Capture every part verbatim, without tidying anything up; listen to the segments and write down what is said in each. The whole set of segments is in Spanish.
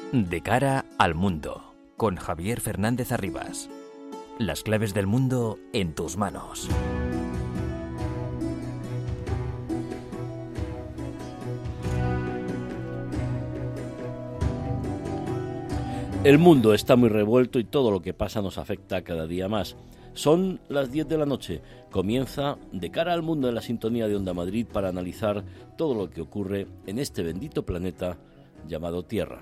De cara al mundo, con Javier Fernández Arribas. Las claves del mundo en tus manos. El mundo está muy revuelto y todo lo que pasa nos afecta cada día más. Son las diez de la noche. Comienza De cara al mundo en la sintonía de Onda Madrid para analizar todo lo que ocurre en este bendito planeta llamado Tierra.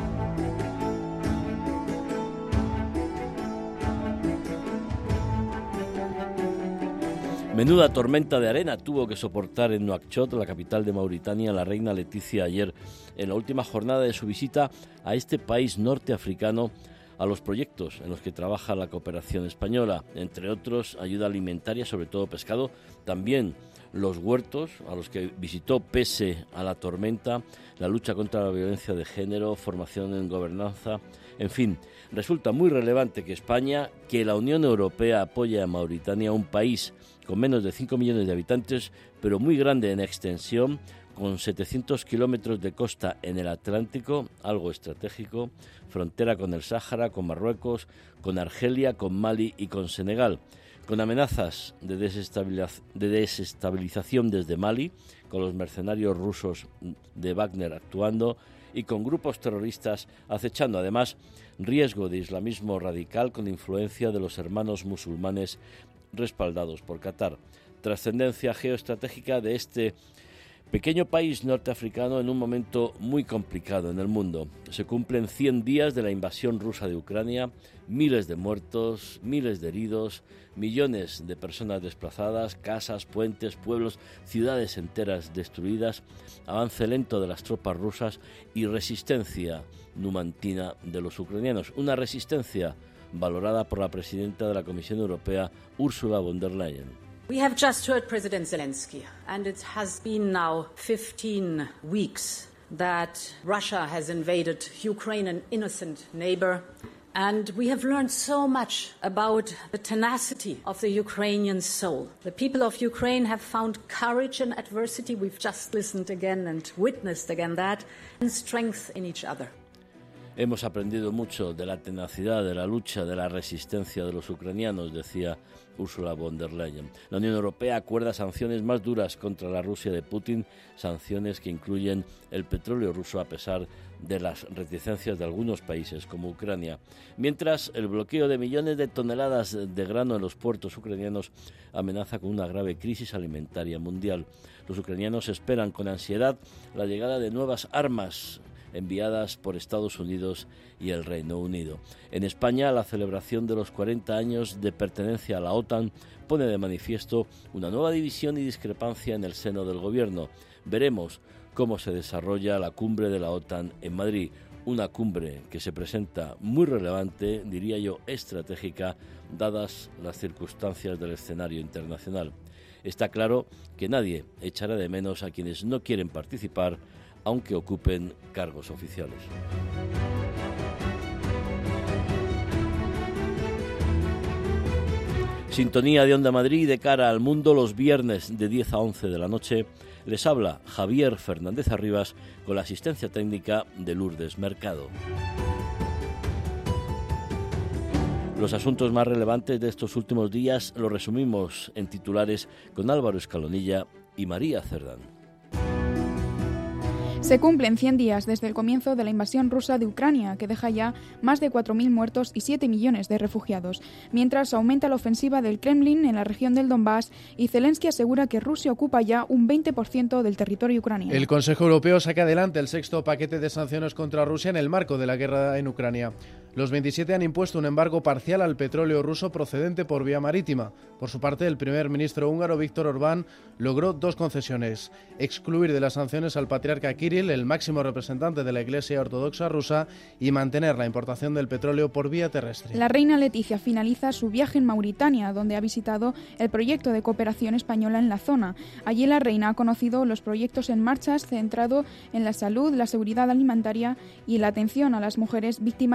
Menuda tormenta de arena tuvo que soportar en Nuakchot, la capital de Mauritania, la reina Leticia ayer en la última jornada de su visita a este país norteafricano, a los proyectos en los que trabaja la cooperación española, entre otros ayuda alimentaria, sobre todo pescado, también los huertos a los que visitó pese a la tormenta, la lucha contra la violencia de género, formación en gobernanza, en fin, resulta muy relevante que España, que la Unión Europea apoye a Mauritania, un país con menos de cinco millones de habitantes, pero muy grande en extensión, con setecientos kilómetros de costa en el Atlántico, algo estratégico, frontera con el Sáhara, con Marruecos, con Argelia, con Mali y con Senegal, con amenazas de, desestabiliz- de desestabilización desde Mali, con los mercenarios rusos de Wagner actuando y con grupos terroristas acechando, además, riesgo de islamismo radical con influencia de los hermanos musulmanes respaldados por Qatar. Trascendencia geoestratégica de este pequeño país norteafricano en un momento muy complicado en el mundo. Se cumplen cien días de la invasión rusa de Ucrania, miles de muertos, miles de heridos, millones de personas desplazadas, casas, puentes, pueblos, ciudades enteras destruidas, avance lento de las tropas rusas y resistencia numantina de los ucranianos. Una resistencia valorada por la presidenta de la Comisión Europea, Ursula von der Leyen. We have just heard President Zelensky, and it has been now fifteen weeks that Russia has invaded Ukraine, an innocent neighbor, and we have learned so much about the tenacity of the Ukrainian soul. The people of Ukraine have found courage in adversity. We've just listened again and witnessed again that, and strength in each other. Hemos aprendido mucho de la tenacidad, de la lucha, de la resistencia de los ucranianos, decía Ursula von der Leyen. La Unión Europea acuerda sanciones más duras contra la Rusia de Putin, sanciones que incluyen el petróleo ruso a pesar de las reticencias de algunos países como Ucrania. Mientras, el bloqueo de millones de toneladas de grano en los puertos ucranianos amenaza con una grave crisis alimentaria mundial. Los ucranianos esperan con ansiedad la llegada de nuevas armas enviadas por Estados Unidos y el Reino Unido. En España, la celebración de los cuarenta años de pertenencia a la OTAN pone de manifiesto una nueva división y discrepancia en el seno del gobierno. Veremos cómo se desarrolla la cumbre de la OTAN en Madrid, una cumbre que se presenta muy relevante, diría yo estratégica, dadas las circunstancias del escenario internacional. Está claro que nadie echará de menos a quienes no quieren participar, aunque ocupen cargos oficiales. Sintonía de Onda Madrid de cara al mundo los viernes de diez a once de la noche. Les habla Javier Fernández Arribas con la asistencia técnica de Lourdes Mercado. Los asuntos más relevantes de estos últimos días los resumimos en titulares con Álvaro Escalonilla y María Cerdán. Se cumplen cien días desde el comienzo de la invasión rusa de Ucrania, que deja ya más de cuatro mil muertos y siete millones de refugiados, mientras aumenta la ofensiva del Kremlin en la región del Donbass y Zelensky asegura que Rusia ocupa ya un veinte por ciento del territorio ucraniano. El Consejo Europeo saca adelante el sexto paquete de sanciones contra Rusia en el marco de la guerra en Ucrania. Los veintisiete han impuesto un embargo parcial al petróleo ruso procedente por vía marítima. Por su parte, el primer ministro húngaro Viktor Orbán logró dos concesiones: excluir de las sanciones al patriarca Kirill, el máximo representante de la Iglesia Ortodoxa rusa, y mantener la importación del petróleo por vía terrestre. La reina Leticia finaliza su viaje en Mauritania, donde ha visitado el proyecto de cooperación española en la zona. Allí la reina ha conocido los proyectos en marcha centrado en la salud, la seguridad alimentaria y la atención a las mujeres víctimas de la violencia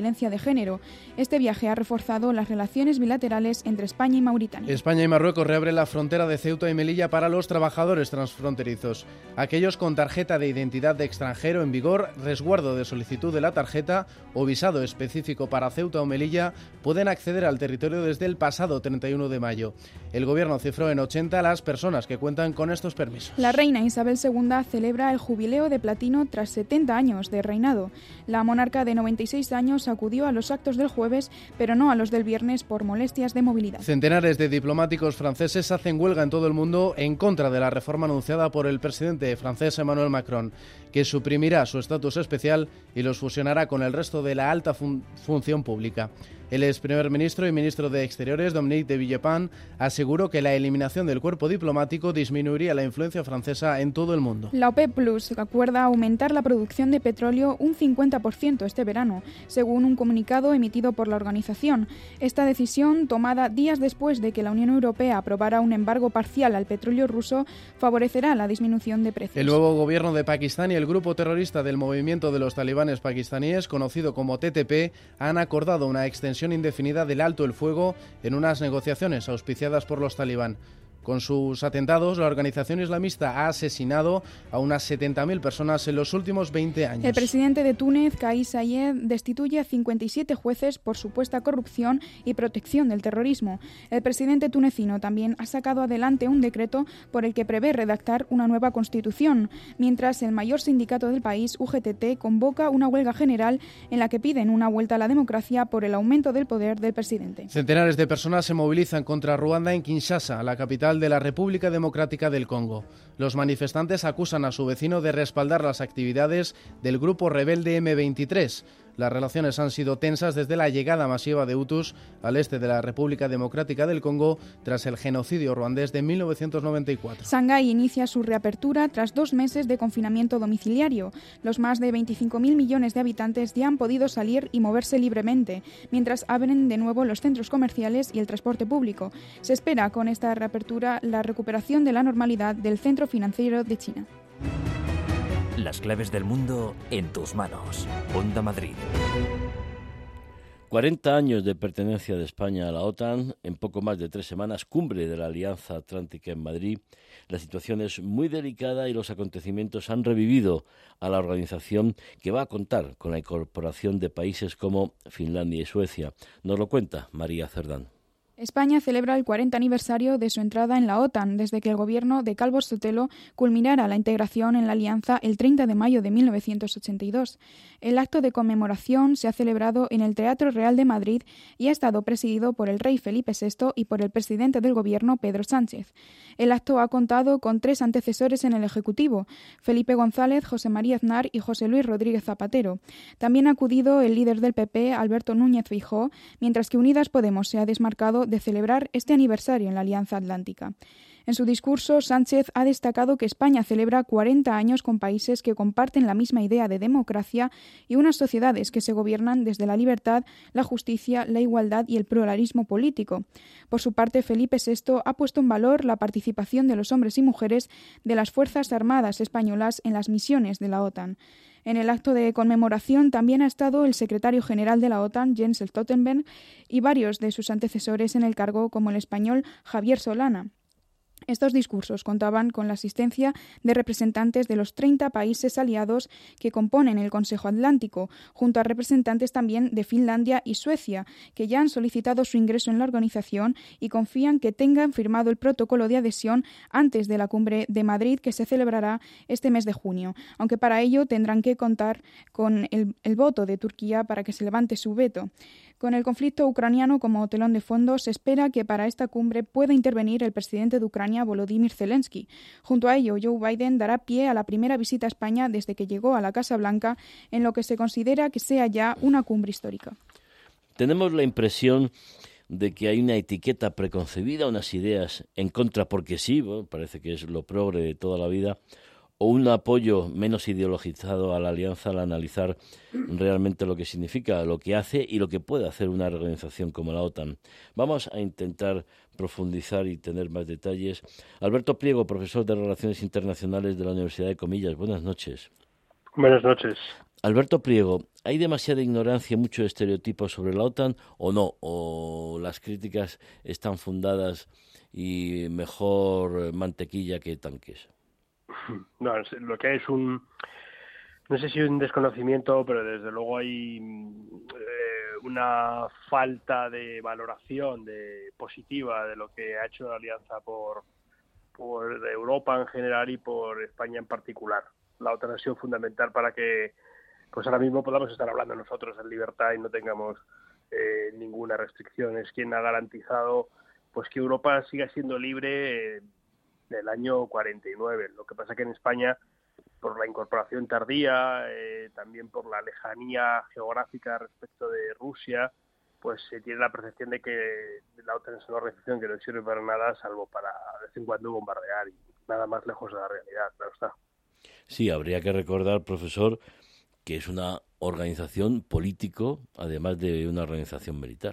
violencia de género. Este viaje ha reforzado las relaciones bilaterales entre España y Mauritania. España y Marruecos reabren la frontera de Ceuta y Melilla para los trabajadores transfronterizos. Aquellos con tarjeta de identidad de extranjero en vigor, resguardo de solicitud de la tarjeta o visado específico para Ceuta o Melilla pueden acceder al territorio desde el pasado treinta y uno de mayo. El gobierno cifró en ochenta las personas que cuentan con estos permisos. La reina Isabel segunda celebra el jubileo de platino tras setenta años de reinado. La monarca de noventa y seis años acudió a los actos del jueves, pero no a los del viernes por molestias de movilidad. Centenares de diplomáticos franceses hacen huelga en todo el mundo en contra de la reforma anunciada por el presidente francés Emmanuel Macron, que suprimirá su estatus especial y los fusionará con el resto de la alta fun- función pública. El ex primer ministro y ministro de Exteriores, Dominique de Villepin, aseguró que la eliminación del cuerpo diplomático disminuiría la influencia francesa en todo el mundo. La OPEP Plus acuerda aumentar la producción de petróleo un cincuenta por ciento este verano, según un comunicado emitido por la organización. Esta decisión, tomada días después de que la Unión Europea aprobara un embargo parcial al petróleo ruso, favorecerá la disminución de precios. El nuevo gobierno de Pakistán y el grupo terrorista del movimiento de los talibanes pakistaníes, conocido como T T P, han acordado una extensión indefinida del alto el fuego en unas negociaciones auspiciadas por los talibán. Con sus atentados, la organización islamista ha asesinado a unas setenta mil personas en los últimos veinte años. El presidente de Túnez, Kais Saied, destituye a cincuenta y siete jueces por supuesta corrupción y protección del terrorismo. El presidente tunecino también ha sacado adelante un decreto por el que prevé redactar una nueva constitución, mientras el mayor sindicato del país, U G T T, convoca una huelga general en la que piden una vuelta a la democracia por el aumento del poder del presidente. Centenares de personas se movilizan contra Ruanda en Kinshasa, la capital de la República Democrática del Congo. Los manifestantes acusan a su vecino de respaldar las actividades del grupo rebelde eme veintitrés. Las relaciones han sido tensas desde la llegada masiva de Hutus al este de la República Democrática del Congo tras el genocidio ruandés de mil novecientos noventa y cuatro. Shanghái inicia su reapertura tras dos meses de confinamiento domiciliario. Los más de veinticinco mil millones de habitantes ya han podido salir y moverse libremente, mientras abren de nuevo los centros comerciales y el transporte público. Se espera con esta reapertura la recuperación de la normalidad del centro financiero de China. Las claves del mundo en tus manos. Onda Madrid. cuarenta años de pertenencia de España a la OTAN, en poco más de tres semanas, cumbre de la Alianza Atlántica en Madrid. La situación es muy delicada y los acontecimientos han revivido a la organización, que va a contar con la incorporación de países como Finlandia y Suecia. Nos lo cuenta María Cerdán. España celebra el cuarenta aniversario de su entrada en la OTAN, desde que el gobierno de Calvo Sotelo culminara la integración en la alianza el treinta de mayo de mil novecientos ochenta y dos. El acto de conmemoración se ha celebrado en el Teatro Real de Madrid y ha estado presidido por el rey Felipe sexto y por el presidente del gobierno, Pedro Sánchez. El acto ha contado con tres antecesores en el Ejecutivo: Felipe González, José María Aznar y José Luis Rodríguez Zapatero. También ha acudido el líder del P P, Alberto Núñez Feijóo, mientras que Unidas Podemos se ha desmarcado de celebrar este aniversario en la Alianza Atlántica. En su discurso, Sánchez ha destacado que España celebra cuarenta años con países que comparten la misma idea de democracia y unas sociedades que se gobiernan desde la libertad, la justicia, la igualdad y el pluralismo político. Por su parte, Felipe sexto ha puesto en valor la participación de los hombres y mujeres de las Fuerzas Armadas españolas en las misiones de la OTAN. En el acto de conmemoración también ha estado el secretario general de la OTAN, Jens Stoltenberg, y varios de sus antecesores en el cargo, como el español Javier Solana. Estos discursos contaban con la asistencia de representantes de los treinta países aliados que componen el Consejo Atlántico, junto a representantes también de Finlandia y Suecia, que ya han solicitado su ingreso en la organización y confían que tengan firmado el protocolo de adhesión antes de la cumbre de Madrid, que se celebrará este mes de junio, aunque para ello tendrán que contar con el, el voto de Turquía para que se levante su veto. Con el conflicto ucraniano como telón de fondo, se espera que para esta cumbre pueda intervenir el presidente de Ucrania, Volodymyr Zelensky. Junto a ello, Joe Biden dará pie a la primera visita a España desde que llegó a la Casa Blanca, en lo que se considera que sea ya una cumbre histórica. Tenemos la impresión de que hay una etiqueta preconcebida, unas ideas en contra porque sí, bueno, parece que es lo progre de toda la vida, o un apoyo menos ideologizado a la alianza al analizar realmente lo que significa, lo que hace y lo que puede hacer una organización como la OTAN. Vamos a intentar profundizar y tener más detalles. Alberto Pliego, profesor de Relaciones Internacionales de la Universidad de Comillas. Buenas noches. Buenas noches. Alberto Priego, ¿hay demasiada ignorancia y mucho estereotipo sobre la OTAN o no? ¿O las críticas están fundadas y mejor mantequilla que tanques? No, lo que hay es un, no sé si un desconocimiento, pero desde luego hay eh, una falta de valoración de positiva de lo que ha hecho la Alianza por, por Europa en general y por España en particular. La OTAN ha sido fundamental para que pues ahora mismo podamos estar hablando nosotros en libertad y no tengamos eh, ninguna restricción. Es quien ha garantizado pues que Europa siga siendo libre eh, del año cuarenta y nueve. Lo que pasa que en España, por la incorporación tardía, eh, también por la lejanía geográfica respecto de Rusia, pues se tiene la percepción de que la OTAN es una organización que no sirve para nada, salvo para de vez en cuando bombardear, y nada más lejos de la realidad, claro está. Sí, habría que recordar, profesor, que es una organización político, además de una organización militar.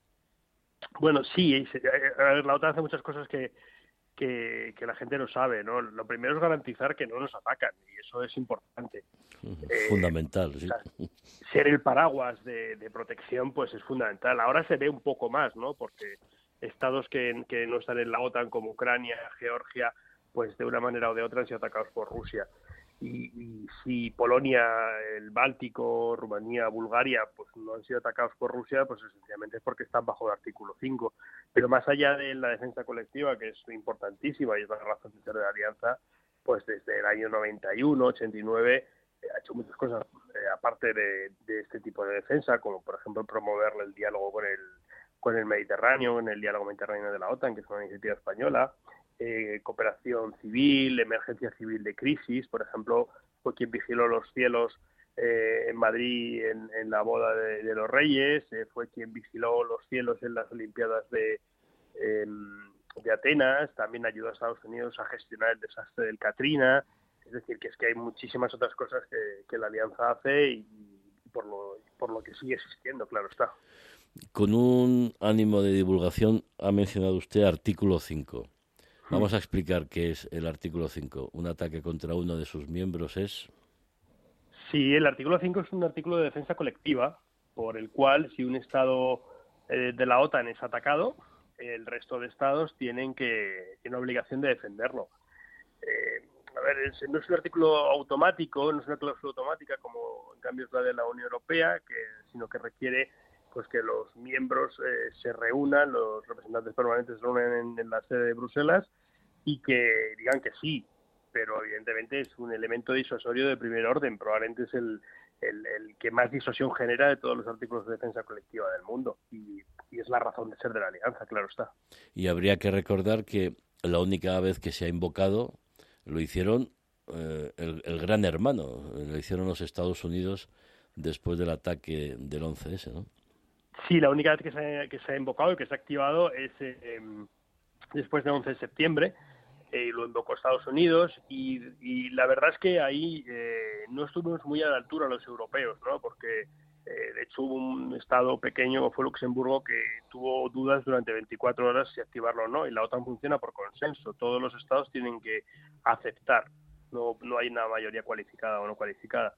Bueno, sí, a ver, la OTAN hace muchas cosas que, que, que la gente no sabe, ¿no? Lo primero es garantizar que no nos atacan, y eso es importante. Fundamental, eh, sí. O sea, ser el paraguas de, de protección, pues es fundamental. Ahora se ve un poco más, ¿no? Porque estados que, que no están en la OTAN, como Ucrania, Georgia, pues de una manera o de otra han sido atacados por Rusia. Y, y si Polonia, el Báltico, Rumanía, Bulgaria, pues no han sido atacados por Rusia, pues esencialmente es porque están bajo el artículo cinco. Pero más allá de la defensa colectiva, que es importantísima y es la razón de ser de la Alianza, pues desde el año noventa y uno, ochenta y nueve, eh, ha hecho muchas cosas, eh, aparte de, de este tipo de defensa, como por ejemplo promover el diálogo con el, con el Mediterráneo, en el diálogo mediterráneo de la OTAN, que es una iniciativa española. Eh, cooperación civil, emergencia civil de crisis, por ejemplo, fue quien vigiló los cielos eh, en Madrid en, en la boda de, de los Reyes, eh, fue quien vigiló los cielos en las Olimpiadas de, eh, de Atenas, también ayudó a Estados Unidos a gestionar el desastre del Katrina, es decir, que es que hay muchísimas otras cosas que, que la Alianza hace y, y por, lo, por lo que sigue existiendo, claro está. Con un ánimo de divulgación ha mencionado usted artículo cinco. Vamos a explicar qué es el artículo cinco. Un ataque contra uno de sus miembros es... Sí, el artículo cinco es un artículo de defensa colectiva por el cual si un Estado eh, de la OTAN es atacado, el resto de Estados tienen que tienen obligación de defenderlo. Eh, a ver, es, no es un artículo automático, no es una cláusula automática como en cambio es la de la Unión Europea, que, sino que requiere pues que los miembros eh, se reúnan, los representantes permanentes se reúnen en, en la sede de Bruselas y que digan que sí, pero evidentemente es un elemento disuasorio de primer orden, probablemente es el, el, el que más disuasión genera de todos los artículos de defensa colectiva del mundo y, y es la razón de ser de la Alianza, claro está. Y habría que recordar que la única vez que se ha invocado lo hicieron eh, el, el gran hermano, lo hicieron los Estados Unidos después del ataque del once ese, ¿no? Sí, la única vez que se ha, que se ha invocado y que se ha activado es eh, después del once de septiembre, eh, lo invocó Estados Unidos y, y la verdad es que ahí eh, no estuvimos muy a la altura los europeos, ¿no? Porque eh, de hecho hubo un estado pequeño como fue Luxemburgo que tuvo dudas durante veinticuatro horas si activarlo o no, y la OTAN funciona por consenso, todos los estados tienen que aceptar, no, no hay una mayoría cualificada o no cualificada.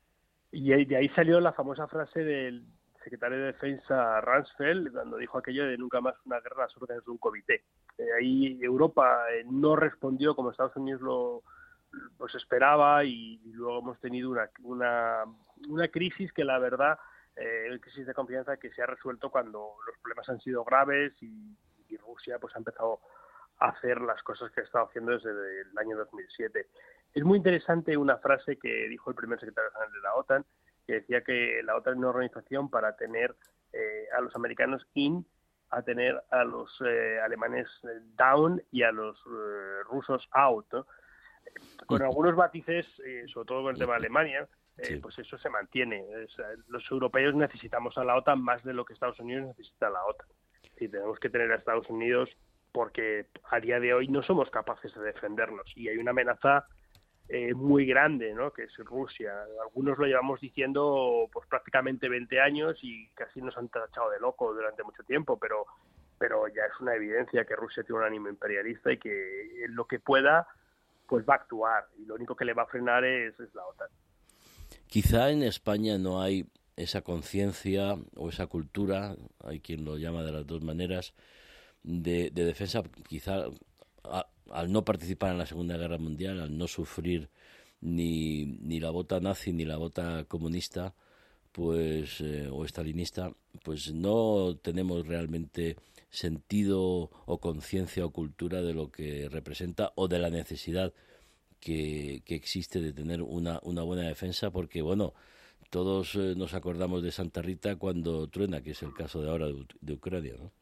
Y de ahí salió la famosa frase del secretario de Defensa Rumsfeld cuando dijo aquello de nunca más una guerra a las órdenes de un comité. Eh, ahí Europa eh, no respondió como Estados Unidos lo pues esperaba y, y luego hemos tenido una, una, una crisis que la verdad, eh, una crisis de confianza que se ha resuelto cuando los problemas han sido graves y, y Rusia pues ha empezado a hacer las cosas que ha estado haciendo desde el año dos mil siete. Es muy interesante una frase que dijo el primer secretario general de la OTAN, que decía que la OTAN es una organización para tener eh, a los americanos in, a tener a los eh, alemanes down y a los eh, rusos out, ¿no? Con algunos matices, eh, sobre todo con el tema de Alemania, eh, sí. Pues eso se mantiene. Es, los europeos necesitamos a la OTAN más de lo que Estados Unidos necesita a la OTAN. Y tenemos que tener a Estados Unidos porque a día de hoy no somos capaces de defendernos y hay una amenaza Eh, muy grande, ¿no? Que es Rusia. Algunos lo llevamos diciendo pues prácticamente veinte años y casi nos han tachado de loco durante mucho tiempo, pero pero ya es una evidencia que Rusia tiene un ánimo imperialista y que en lo que pueda pues va a actuar y lo único que le va a frenar es, es la OTAN. Quizá en España no hay esa conciencia o esa cultura, hay quien lo llama de las dos maneras, de, de defensa, quizá a, al no participar en la Segunda Guerra Mundial, al no sufrir ni, ni la bota nazi ni la bota comunista, pues eh, o estalinista, pues no tenemos realmente sentido o conciencia o cultura de lo que representa o de la necesidad que, que existe de tener una, una buena defensa, porque bueno, todos eh, nos acordamos de Santa Rita cuando truena, que es el caso de ahora de, de Ucrania, ¿no?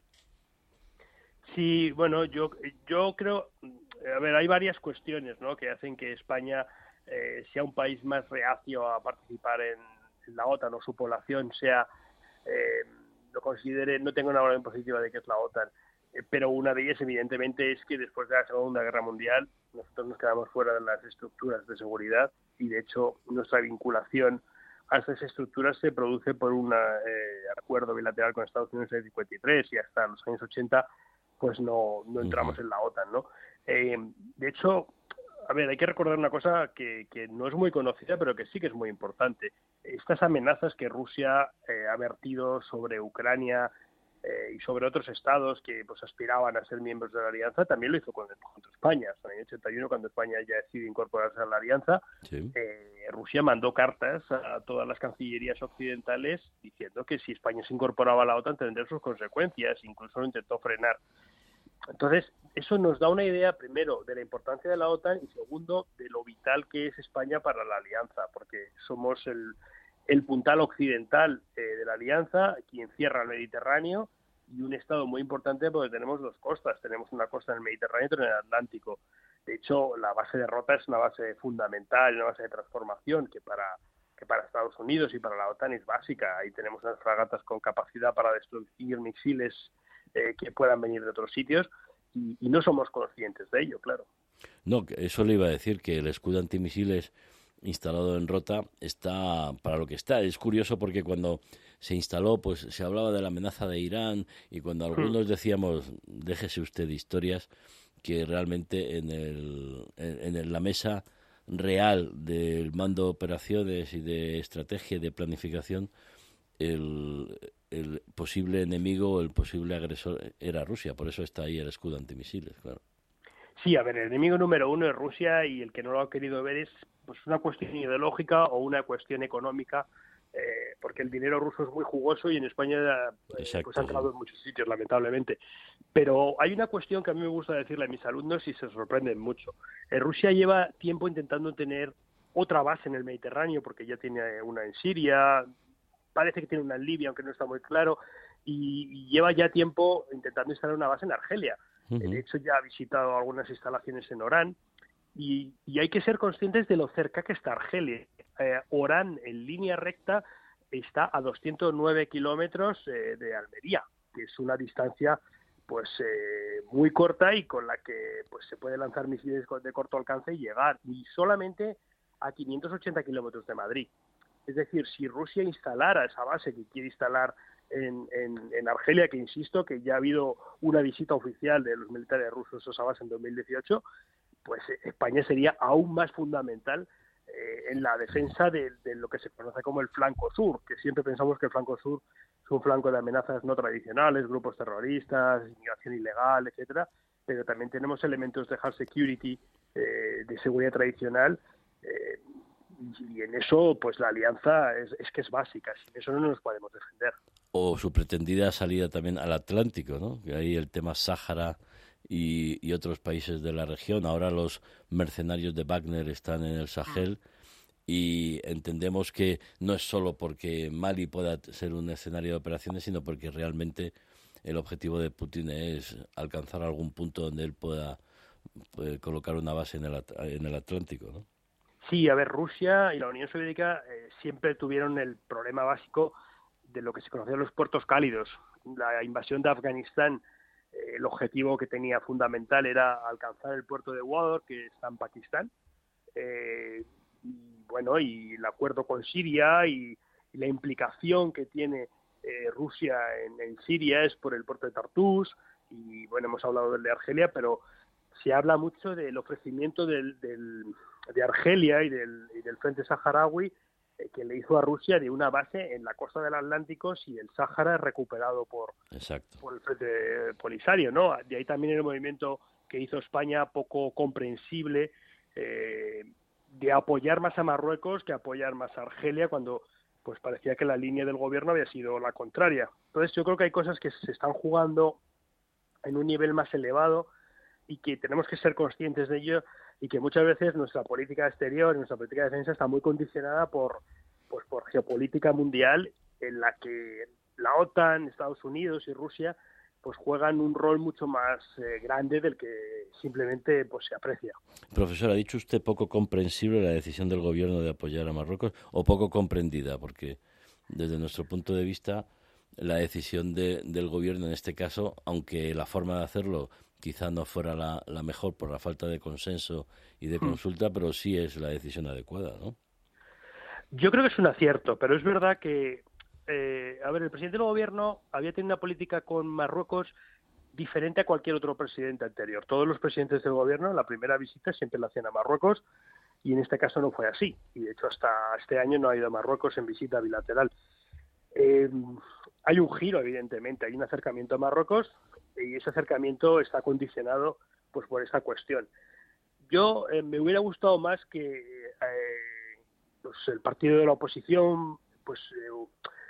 Sí, bueno, yo yo creo, a ver, hay varias cuestiones, ¿no?, que hacen que España eh, sea un país más reacio a participar en, en la OTAN, o su población sea eh, lo considere, no tenga una valoración positiva de que es la OTAN. Eh, pero una de ellas, evidentemente, es que después de la Segunda Guerra Mundial nosotros nos quedamos fuera de las estructuras de seguridad, y de hecho nuestra vinculación a estas estructuras se produce por un eh, acuerdo bilateral con Estados Unidos en el cincuenta y tres, y hasta los años ochenta pues no, no entramos uh-huh. en la OTAN, ¿no? Eh, de hecho, a ver, hay que recordar una cosa que, que no es muy conocida, pero que sí que es muy importante. Estas amenazas que Rusia eh, ha vertido sobre Ucrania eh, y sobre otros estados que pues aspiraban a ser miembros de la Alianza, también lo hizo con, contra España. En el año ochenta y uno, cuando España ya decidió incorporarse a la Alianza, sí. eh, Rusia mandó cartas a todas las cancillerías occidentales diciendo que si España se incorporaba a la OTAN tendría sus consecuencias, incluso lo intentó frenar. Entonces, eso nos da una idea, primero, de la importancia de la OTAN, y segundo, de lo vital que es España para la Alianza, porque somos el, el puntal occidental eh, de la Alianza, quien cierra el Mediterráneo, y un estado muy importante porque tenemos dos costas. Tenemos una costa en el Mediterráneo y otra en el Atlántico. De hecho, la base de Rota es una base fundamental, una base de transformación que para, que para Estados Unidos y para la OTAN es básica. Ahí tenemos unas fragatas con capacidad para destruir misiles Eh, que puedan venir de otros sitios, y, y no somos conscientes de ello, claro. No, eso le iba a decir, que el escudo antimisiles instalado en Rota está para lo que está. Es curioso porque cuando se instaló, pues se hablaba de la amenaza de Irán, y cuando algunos decíamos, déjese usted de historias, que realmente en, el, en, en la mesa real del mando de operaciones y de estrategia y de planificación, el... el posible enemigo o el posible agresor era Rusia, por eso está ahí el escudo antimisiles, claro. Sí, a ver, el enemigo número uno es Rusia, y el que no lo ha querido ver es pues una cuestión ideológica o una cuestión económica, eh, porque el dinero ruso es muy jugoso y en España eh, Exacto, pues ha entrado sí. en muchos sitios, lamentablemente. Pero hay una cuestión que a mí me gusta decirle a mis alumnos y se sorprenden mucho. Eh, Rusia lleva tiempo intentando tener otra base en el Mediterráneo, porque ya tiene una en Siria, parece que tiene una en Libia, aunque no está muy claro, y, y lleva ya tiempo intentando instalar una base en Argelia. Uh-huh. De hecho, ya ha visitado algunas instalaciones en Orán, y, y hay que ser conscientes de lo cerca que está Argelia. Eh, Orán, en línea recta, está a doscientos nueve kilómetros eh, de Almería, que es una distancia pues eh, muy corta, y con la que pues se puede lanzar misiles de corto alcance y llegar, y solamente a quinientos ochenta kilómetros de Madrid. Es decir, si Rusia instalara esa base que quiere instalar en, en, en Argelia, que insisto que ya ha habido una visita oficial de los militares rusos a esa base en dos mil dieciocho, pues España sería aún más fundamental eh, en la defensa de, de lo que se conoce como el flanco sur, que siempre pensamos que el flanco sur es un flanco de amenazas no tradicionales, grupos terroristas, inmigración ilegal, etcétera, pero también tenemos elementos de hard security, eh, de seguridad tradicional, eh, y en eso pues la alianza es, es que es básica, sin eso no nos podemos defender. O su pretendida salida también al Atlántico, ¿no? Que ahí el tema Sáhara y, y otros países de la región. Ahora los mercenarios de Wagner están en el Sahel, y entendemos que no es solo porque Mali pueda ser un escenario de operaciones, sino porque realmente el objetivo de Putin es alcanzar algún punto donde él pueda, puede colocar una base en el, en el Atlántico, ¿no? Sí, a ver, Rusia y la Unión Soviética eh, siempre tuvieron el problema básico de lo que se conocían los puertos cálidos. La invasión de Afganistán, eh, el objetivo que tenía fundamental era alcanzar el puerto de Gwadar, que está en Pakistán, eh, y bueno, y el acuerdo con Siria y, y la implicación que tiene eh, Rusia en, en Siria es por el puerto de Tartus, y bueno, hemos hablado del de Argelia, pero se habla mucho del ofrecimiento del, del, de Argelia y del, y del Frente Saharaui eh, que le hizo a Rusia de una base en la costa del Atlántico si el Sáhara es recuperado por, por el Frente Polisario, ¿no? De ahí también el movimiento que hizo España poco comprensible eh, de apoyar más a Marruecos que apoyar más a Argelia cuando pues parecía que la línea del gobierno había sido la contraria. Entonces yo creo que hay cosas que se están jugando en un nivel más elevado y que tenemos que ser conscientes de ello y que muchas veces nuestra política exterior, nuestra política de defensa está muy condicionada por, pues, por geopolítica mundial en la que la OTAN, Estados Unidos y Rusia pues juegan un rol mucho más eh, grande del que simplemente pues se aprecia. Profesor, ¿ha dicho usted poco comprensible la decisión del gobierno de apoyar a Marruecos o poco comprendida? Porque desde nuestro punto de vista la decisión de, del gobierno en este caso, aunque la forma de hacerlo quizá no fuera la, la mejor por la falta de consenso y de consulta, hmm. pero sí es la decisión adecuada, ¿no? Yo creo que es un acierto, pero es verdad que Eh, a ver, el presidente del gobierno había tenido una política con Marruecos diferente a cualquier otro presidente anterior. Todos los presidentes del gobierno en la primera visita siempre la hacían a Marruecos y en este caso no fue así. Y de hecho hasta este año no ha ido a Marruecos en visita bilateral. Eh, hay un giro, evidentemente, hay un acercamiento a Marruecos y ese acercamiento está condicionado pues por esta cuestión. Yo eh, me hubiera gustado más que eh, pues el partido de la oposición pues eh,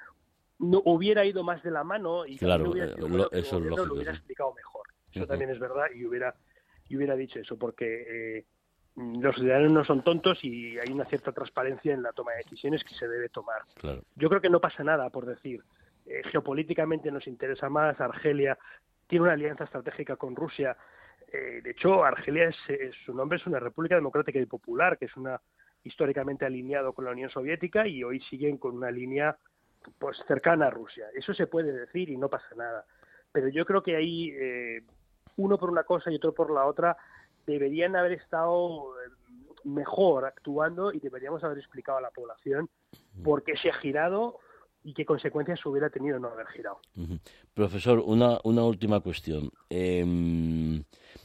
no hubiera ido más de la mano y claro, hubiera, eh, bueno, lo, eso es lógico, lo hubiera sí. explicado mejor. Eso uh-huh. también es verdad y hubiera y hubiera dicho eso porque eh, los ciudadanos no son tontos y hay una cierta transparencia en la toma de decisiones que se debe tomar. Claro. Yo creo que no pasa nada por decir eh, geopolíticamente nos interesa más. Argelia tiene una alianza estratégica con Rusia. Eh, de hecho, Argelia es, es, su nombre es una república democrática y popular, que es una históricamente alineado con la Unión Soviética y hoy siguen con una línea pues cercana a Rusia. Eso se puede decir y no pasa nada. Pero yo creo que ahí eh, uno por una cosa y otro por la otra deberían haber estado mejor actuando y deberíamos haber explicado a la población por qué se ha girado y qué consecuencias hubiera tenido no haber girado. Uh-huh. Profesor, una, una última cuestión. Eh,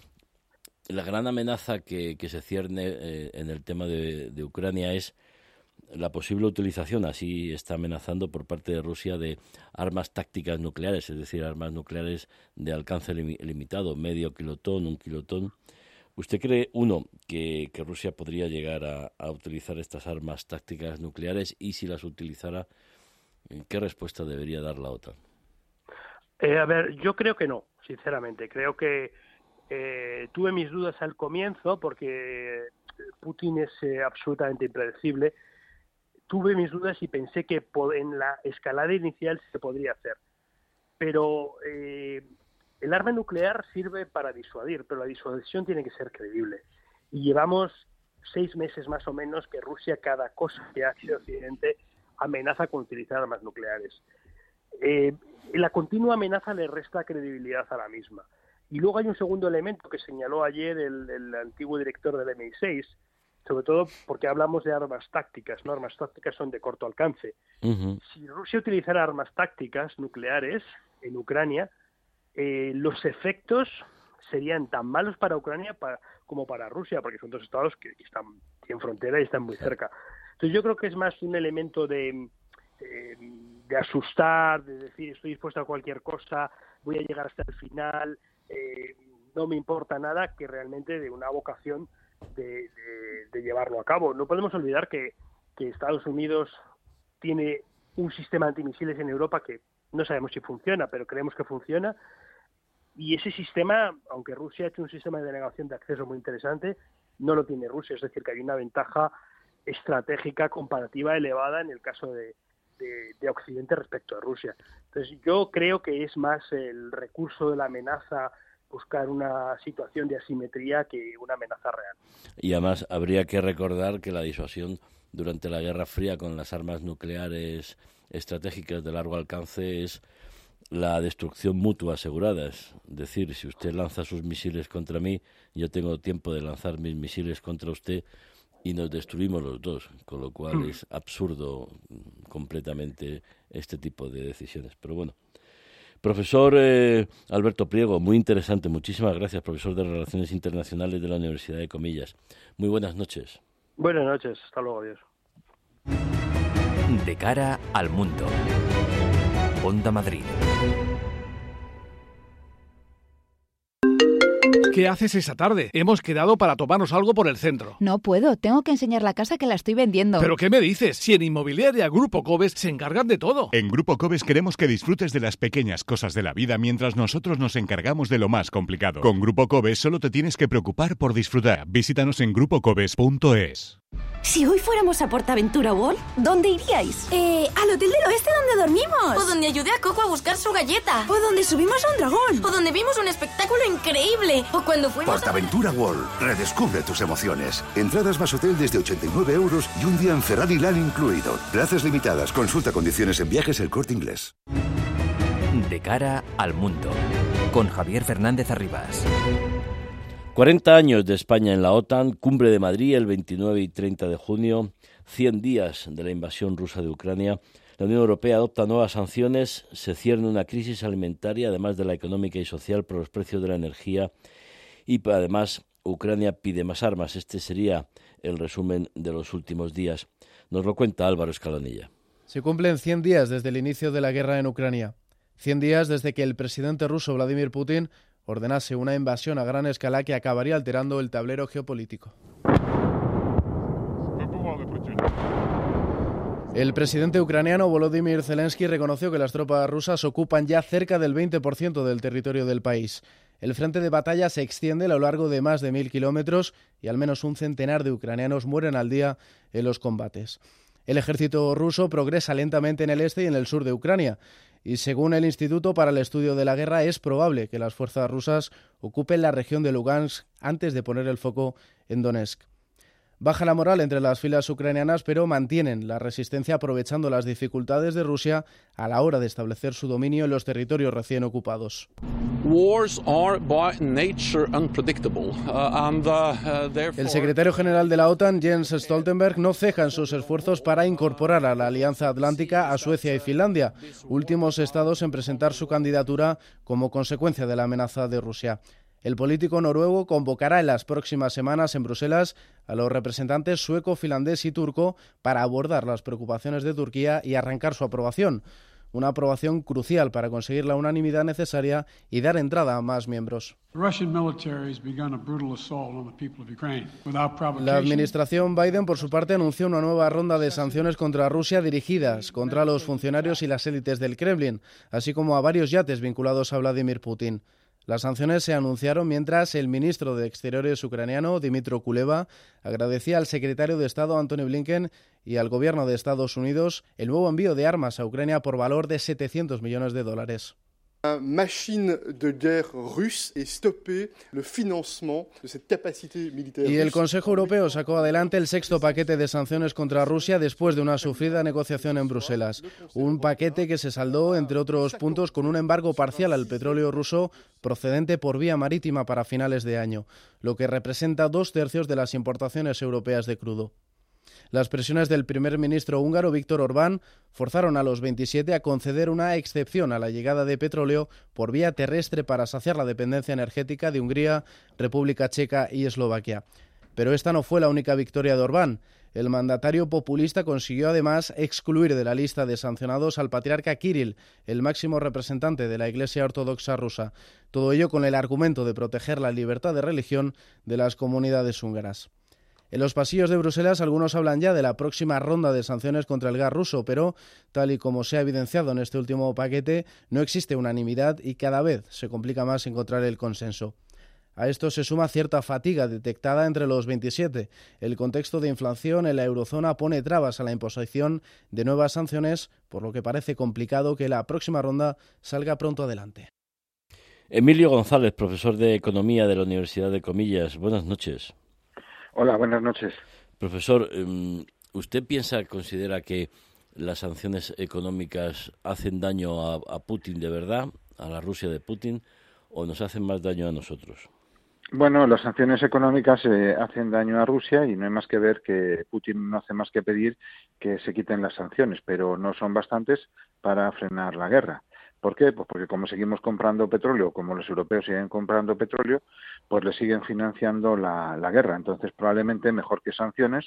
la gran amenaza que, que se cierne eh, en el tema de, de Ucrania es la posible utilización, así está amenazando por parte de Rusia, de armas tácticas nucleares, es decir, armas nucleares de alcance lim- limitado, medio kilotón, un kilotón. ¿Usted cree, uno, que, que Rusia podría llegar a, a utilizar estas armas tácticas nucleares y si las utilizara, qué respuesta debería dar la OTAN? Eh, a ver, yo creo que no, sinceramente. Creo que eh, tuve mis dudas al comienzo porque Putin es eh, absolutamente impredecible. Tuve mis dudas y pensé que en la escalada inicial se podría hacer. Pero eh, el arma nuclear sirve para disuadir, pero la disuasión tiene que ser creíble. Y llevamos seis meses más o menos que Rusia, cada cosa que hace Occidente, amenaza con utilizar armas nucleares. Eh, la continua amenaza le resta credibilidad a la misma. Y luego hay un segundo elemento que señaló ayer el, el antiguo director del eme i seis, sobre todo porque hablamos de armas tácticas, ¿no? Armas tácticas son de corto alcance. Uh-huh. Si Rusia utilizara armas tácticas nucleares en Ucrania, eh, los efectos serían tan malos para Ucrania para, como para Rusia, porque son dos estados que, que están en frontera y están muy cerca. Entonces yo creo que es más un elemento de, eh, de asustar, de decir estoy dispuesto a cualquier cosa, voy a llegar hasta el final, eh, no me importa nada, que realmente de una vocación De, de, de llevarlo a cabo. No podemos olvidar que, que Estados Unidos tiene un sistema antimisiles en Europa que no sabemos si funciona, pero creemos que funciona, y ese sistema, aunque Rusia ha hecho un sistema de denegación de acceso muy interesante, no lo tiene Rusia, es decir, que hay una ventaja estratégica comparativa elevada en el caso de, de, de Occidente respecto a Rusia. Entonces yo creo que es más el recurso de la amenaza, buscar una situación de asimetría que una amenaza real. Y además habría que recordar que la disuasión durante la Guerra Fría con las armas nucleares estratégicas de largo alcance es la destrucción mutua asegurada. Es decir, si usted lanza sus misiles contra mí, yo tengo tiempo de lanzar mis misiles contra usted y nos destruimos los dos, con lo cual mm. es absurdo completamente este tipo de decisiones. Pero bueno. Profesor eh, Alberto Priego, muy interesante. Muchísimas gracias, profesor de Relaciones Internacionales de la Universidad de Comillas. Muy buenas noches. Buenas noches. Hasta luego. Adiós. De cara al mundo. Onda Madrid. ¿Qué haces esa tarde? Hemos quedado para tomarnos algo por el centro. No puedo, tengo que enseñar la casa que la estoy vendiendo. ¿Pero qué me dices? Si en Inmobiliaria Grupo Cobes se encargan de todo. En Grupo Cobes queremos que disfrutes de las pequeñas cosas de la vida mientras nosotros nos encargamos de lo más complicado. Con Grupo Cobes solo te tienes que preocupar por disfrutar. Visítanos en grupo cobes punto es. Si hoy fuéramos a Portaventura World, ¿dónde iríais? Eh, al Hotel del Oeste donde dormimos. O donde ayudé a Coco a buscar su galleta. O donde subimos a un dragón. O donde vimos un espectáculo increíble. O cuando fuimos Portaventura a... World. Redescubre tus emociones. Entradas más hotel desde ochenta y nueve euros y un día en Ferrari Land incluido. Plazas limitadas. Consulta condiciones en Viajes El Corte Inglés. De cara al mundo. Con Javier Fernández Arribas. cuarenta años de España en la OTAN, cumbre de Madrid el veintinueve y treinta de junio, cien días de la invasión rusa de Ucrania. La Unión Europea adopta nuevas sanciones, se cierne una crisis alimentaria, además de la económica y social por los precios de la energía, y además Ucrania pide más armas. Este sería el resumen de los últimos días. Nos lo cuenta Álvaro Escalonilla. Se cumplen cien días desde el inicio de la guerra en Ucrania. cien días desde que el presidente ruso Vladimir Putin ordenase una invasión a gran escala que acabaría alterando el tablero geopolítico. El presidente ucraniano Volodymyr Zelensky reconoció que las tropas rusas ocupan ya cerca del veinte por ciento del territorio del país. El frente de batalla se extiende a lo largo de más de mil kilómetros y al menos un centenar de ucranianos mueren al día en los combates. El ejército ruso progresa lentamente en el este y en el sur de Ucrania. Y según el Instituto para el Estudio de la Guerra, es probable que las fuerzas rusas ocupen la región de Lugansk antes de poner el foco en Donetsk. Baja la moral entre las filas ucranianas, pero mantienen la resistencia aprovechando las dificultades de Rusia a la hora de establecer su dominio en los territorios recién ocupados. Wars are by nature unpredictable, uh, and, uh, therefore... El secretario general de la OTAN, Jens Stoltenberg, no ceja en sus esfuerzos para incorporar a la Alianza Atlántica a Suecia y Finlandia, últimos estados en presentar su candidatura como consecuencia de la amenaza de Rusia. El político noruego convocará en las próximas semanas en Bruselas a los representantes sueco, finlandés y turco para abordar las preocupaciones de Turquía y arrancar su aprobación. Una aprobación crucial para conseguir la unanimidad necesaria y dar entrada a más miembros. La administración Biden, por su parte, anunció una nueva ronda de sanciones contra Rusia dirigidas contra los funcionarios y las élites del Kremlin, así como a varios yates vinculados a Vladimir Putin. Las sanciones se anunciaron mientras el ministro de Exteriores ucraniano, Dmytro Kuleba, agradecía al secretario de Estado, Antony Blinken, y al gobierno de Estados Unidos el nuevo envío de armas a Ucrania por valor de setecientos millones de dólares. Machine de guerre russe et stopper le financement de cette capacité militaire. Y el Consejo Europeo sacó adelante el sexto paquete de sanciones contra Rusia después de una sufrida negociación en Bruselas. Un paquete que se saldó, entre otros puntos, con un embargo parcial al petróleo ruso procedente por vía marítima para finales de año, lo que representa dos tercios de las importaciones europeas de crudo. Las presiones del primer ministro húngaro Viktor Orbán forzaron a los veintisiete a conceder una excepción a la llegada de petróleo por vía terrestre para saciar la dependencia energética de Hungría, República Checa y Eslovaquia. Pero esta no fue la única victoria de Orbán. El mandatario populista consiguió además excluir de la lista de sancionados al patriarca Kirill, el máximo representante de la Iglesia Ortodoxa rusa. Todo ello con el argumento de proteger la libertad de religión de las comunidades húngaras. En los pasillos de Bruselas algunos hablan ya de la próxima ronda de sanciones contra el gas ruso, pero, tal y como se ha evidenciado en este último paquete, no existe unanimidad y cada vez se complica más encontrar el consenso. A esto se suma cierta fatiga detectada entre los veintisiete. El contexto de inflación en la eurozona pone trabas a la imposición de nuevas sanciones, por lo que parece complicado que la próxima ronda salga pronto adelante. Emilio González, profesor de Economía de la Universidad de Comillas. Buenas noches. Hola, buenas noches. Profesor, ¿usted piensa, considera que las sanciones económicas hacen daño a, a Putin de verdad, a la Rusia de Putin, o nos hacen más daño a nosotros? Bueno, las sanciones económicas eh, hacen daño a Rusia y no hay más que ver que Putin no hace más que pedir que se quiten las sanciones, pero no son bastantes para frenar la guerra. ¿Por qué? Pues porque como seguimos comprando petróleo, como los europeos siguen comprando petróleo, pues le siguen financiando la, la guerra. Entonces, probablemente mejor que sanciones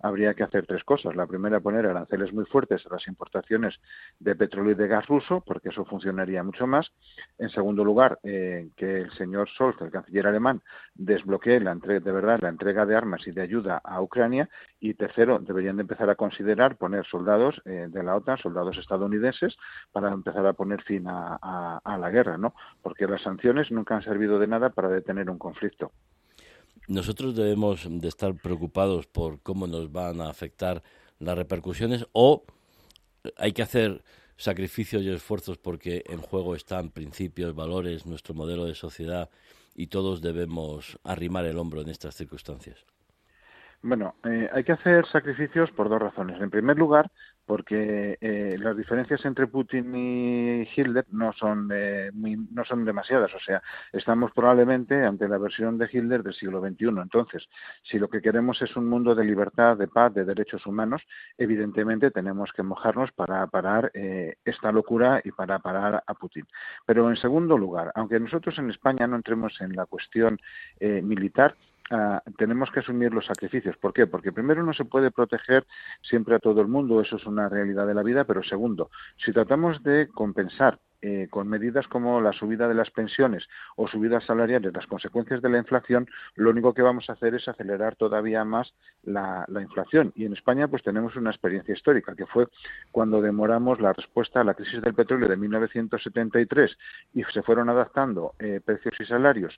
habría que hacer tres cosas. La primera, poner aranceles muy fuertes a las importaciones de petróleo y de gas ruso, porque eso funcionaría mucho más. En segundo lugar, eh, que el señor Scholz, el canciller alemán, desbloquee la entre- de verdad la entrega de armas y de ayuda a Ucrania. Y tercero, deberían de empezar a considerar poner soldados eh, de la OTAN, soldados estadounidenses, para empezar a poner fin a, a, a la guerra, ¿no? Porque las sanciones nunca han servido de nada para detener un conflicto. Nosotros debemos de estar preocupados por cómo nos van a afectar las repercusiones, o hay que hacer sacrificios y esfuerzos porque en juego están principios, valores, nuestro modelo de sociedad, y todos debemos arrimar el hombro en estas circunstancias. Bueno, eh, hay que hacer sacrificios por dos razones. En primer lugar, porque eh, las diferencias entre Putin y Hitler no son eh, muy, no son demasiadas. O sea, estamos probablemente ante la versión de Hitler del siglo veintiuno. Entonces, si lo que queremos es un mundo de libertad, de paz, de derechos humanos, evidentemente tenemos que mojarnos para parar eh, esta locura y para parar a Putin. Pero en segundo lugar, aunque nosotros en España no entremos en la cuestión eh, militar, Uh, tenemos que asumir los sacrificios. ¿Por qué? Porque primero no se puede proteger siempre a todo el mundo, eso es una realidad de la vida, pero segundo, si tratamos de compensar eh, con medidas como la subida de las pensiones o subidas salariales las consecuencias de la inflación, lo único que vamos a hacer es acelerar todavía más la, la inflación. Y en España pues tenemos una experiencia histórica, que fue cuando demoramos la respuesta a la crisis del petróleo de mil novecientos setenta y tres y se fueron adaptando eh, precios y salarios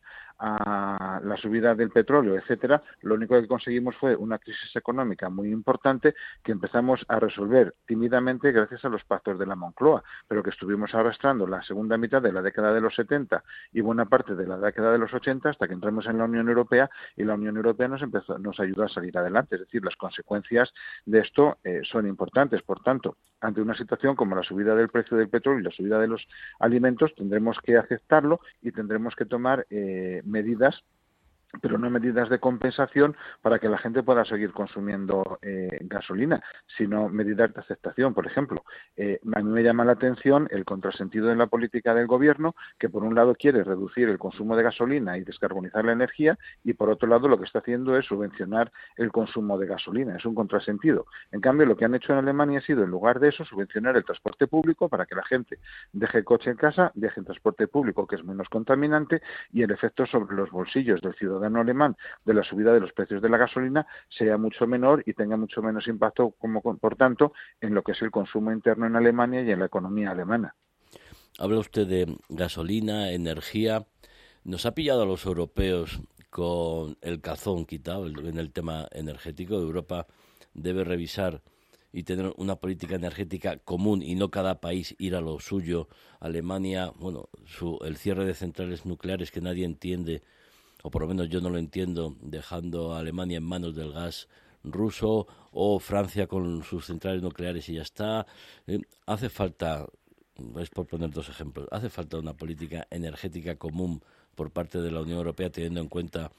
a la subida del petróleo, etcétera. Lo único que conseguimos fue una crisis económica muy importante que empezamos a resolver tímidamente gracias a los pactos de la Moncloa, pero que estuvimos arrastrando la segunda mitad de la década de los setenta y buena parte de la década de los ochenta hasta que entramos en la Unión Europea, y la Unión Europea nos empezó, nos ayudó a salir adelante. Es decir, las consecuencias de esto eh, son importantes. Por tanto, ante una situación como la subida del precio del petróleo y la subida de los alimentos, tendremos que aceptarlo y tendremos que tomar eh, medidas, pero no medidas de compensación para que la gente pueda seguir consumiendo eh, gasolina, sino medidas de aceptación. Por ejemplo, eh, a mí me llama la atención el contrasentido en la política del gobierno, que por un lado quiere reducir el consumo de gasolina y descarbonizar la energía, y por otro lado lo que está haciendo es subvencionar el consumo de gasolina. Es un contrasentido. En cambio, lo que han hecho en Alemania ha sido, en lugar de eso, subvencionar el transporte público para que la gente deje el coche en casa, viaje en transporte público, que es menos contaminante, y el efecto sobre los bolsillos del ciudadano alemán de la subida de los precios de la gasolina sea mucho menor y tenga mucho menos impacto, como por tanto, en lo que es el consumo interno en Alemania y en la economía alemana. Habla usted de gasolina, energía. Nos ha pillado a los europeos con el calzón quitado en el tema energético. Europa debe revisar y tener una política energética común y no cada país ir a lo suyo. Alemania, bueno, su, el cierre de centrales nucleares que nadie entiende, o por lo menos yo no lo entiendo, dejando a Alemania en manos del gas ruso, o Francia con sus centrales nucleares y ya está. Eh, hace falta, es por poner dos ejemplos, hace falta una política energética común por parte de la Unión Europea, teniendo en cuenta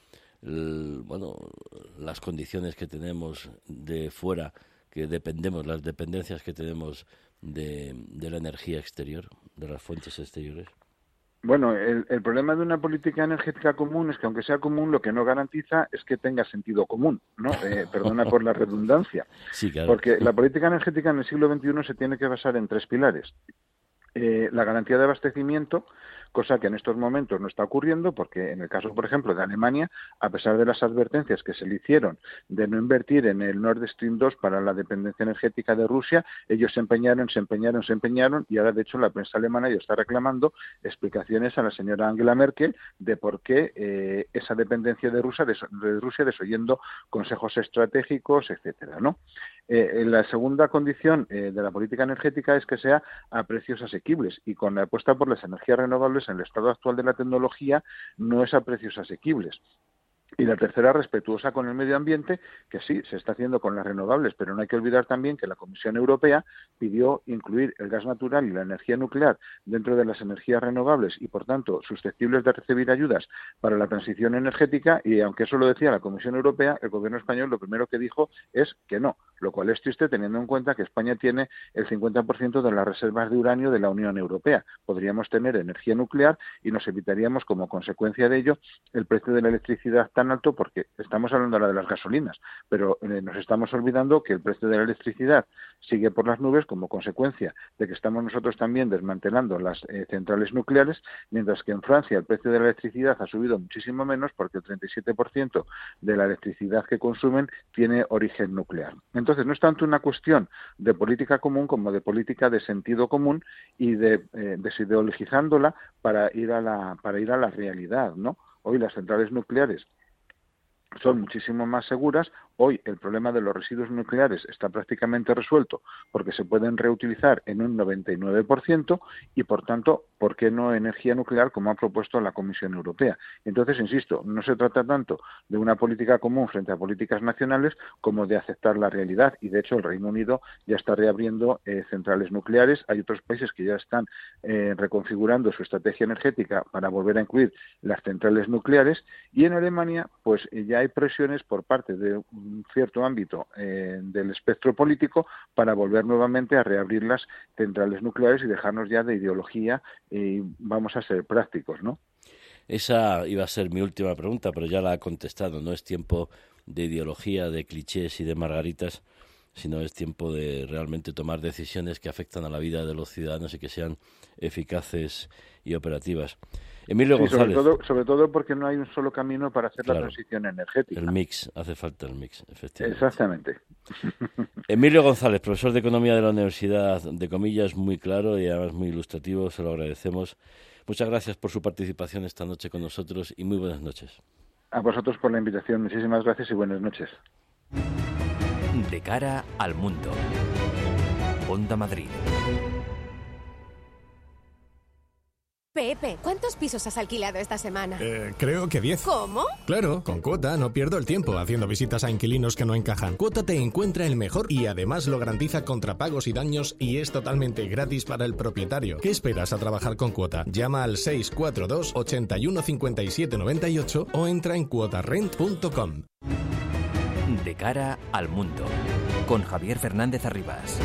el, bueno, las condiciones que tenemos de fuera, que dependemos, las dependencias que tenemos de, de la energía exterior, de las fuentes exteriores. Bueno, el, el problema de una política energética común es que, aunque sea común, lo que no garantiza es que tenga sentido común, ¿no? Eh, perdona por la redundancia. Sí, claro. Porque la política energética en el siglo veintiuno se tiene que basar en tres pilares. Eh, la garantía de abastecimiento, cosa que en estos momentos no está ocurriendo, porque en el caso, por ejemplo, de Alemania, a pesar de las advertencias que se le hicieron de no invertir en el Nord Stream dos para la dependencia energética de Rusia, ellos se empeñaron, se empeñaron, se empeñaron, y ahora, de hecho, la prensa alemana ya está reclamando explicaciones a la señora Angela Merkel de por qué eh, esa dependencia de Rusia, de, de Rusia, desoyendo consejos estratégicos, etcétera, ¿no? Eh, la segunda condición eh, de la política energética es que sea a precios asequibles, y con la apuesta por las energías renovables en el estado actual de la tecnología no es a precios asequibles. Y la tercera, respetuosa con el medio ambiente, que sí, se está haciendo con las renovables, pero no hay que olvidar también que la Comisión Europea pidió incluir el gas natural y la energía nuclear dentro de las energías renovables y, por tanto, susceptibles de recibir ayudas para la transición energética, y aunque eso lo decía la Comisión Europea, el gobierno español lo primero que dijo es que no, lo cual es triste teniendo en cuenta que España tiene el cincuenta por ciento de las reservas de uranio de la Unión Europea. Podríamos tener energía nuclear y nos evitaríamos, como consecuencia de ello, el precio de la electricidad tan alto porque estamos hablando ahora de las gasolinas, pero eh, nos estamos olvidando que el precio de la electricidad sigue por las nubes como consecuencia de que estamos nosotros también desmantelando las eh, centrales nucleares, mientras que en Francia el precio de la electricidad ha subido muchísimo menos porque el treinta y siete por ciento de la electricidad que consumen tiene origen nuclear. Entonces, no es tanto una cuestión de política común como de política de sentido común y de eh, desideologizándola para ir a la para ir a la realidad, ¿no? Hoy las centrales nucleares son muchísimo más seguras. Hoy el problema de los residuos nucleares está prácticamente resuelto porque se pueden reutilizar en un noventa y nueve por ciento y, por tanto, ¿por qué no energía nuclear como ha propuesto la Comisión Europea? Entonces, insisto, no se trata tanto de una política común frente a políticas nacionales como de aceptar la realidad y, de hecho, el Reino Unido ya está reabriendo eh, centrales nucleares. Hay otros países que ya están eh, reconfigurando su estrategia energética para volver a incluir las centrales nucleares y en Alemania, pues ya hay presiones por parte de un cierto ámbito eh, del espectro político para volver nuevamente a reabrir las centrales nucleares y dejarnos ya de ideología y vamos a ser prácticos, ¿no? Esa iba a ser mi última pregunta, pero ya la ha contestado. No es tiempo de ideología, de clichés y de margaritas, sino es tiempo de realmente tomar decisiones que afectan a la vida de los ciudadanos y que sean eficaces y operativas. Emilio sí, González. Sobre todo, sobre todo porque no hay un solo camino para hacer claro, la transición energética. El mix, hace falta el mix, efectivamente. Exactamente. Emilio González, profesor de Economía de la Universidad de Comillas, muy claro y además muy ilustrativo, se lo agradecemos. Muchas gracias por su participación esta noche con nosotros y muy buenas noches. A vosotros por la invitación, muchísimas gracias y buenas noches. De cara al mundo. Onda Madrid. Pepe, ¿cuántos pisos has alquilado esta semana? Eh, creo que diez. ¿Cómo? Claro, con Cuota no pierdo el tiempo haciendo visitas a inquilinos que no encajan. Cuota te encuentra el mejor y además lo garantiza contra pagos y daños y es totalmente gratis para el propietario. ¿Qué esperas a trabajar con Cuota? Llama al seis cuatro dos, ocho uno, cinco siete nueve ocho o entra en cuota rent punto com. De cara al mundo, con Javier Fernández Arribas.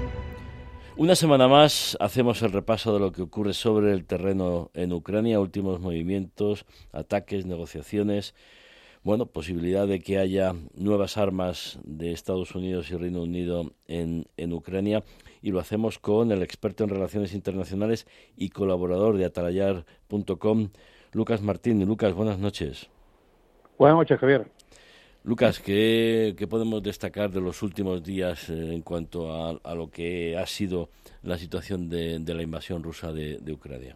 Una semana más hacemos el repaso de lo que ocurre sobre el terreno en Ucrania, últimos movimientos, ataques, negociaciones, bueno, posibilidad de que haya nuevas armas de Estados Unidos y Reino Unido en, en Ucrania, y lo hacemos con el experto en relaciones internacionales y colaborador de atalayar punto com, Lucas Martín. Lucas, buenas noches. Buenas noches, Javier. Lucas, ¿qué, qué podemos destacar de los últimos días eh, en cuanto a, a lo que ha sido la situación de, de la invasión rusa de, de Ucrania?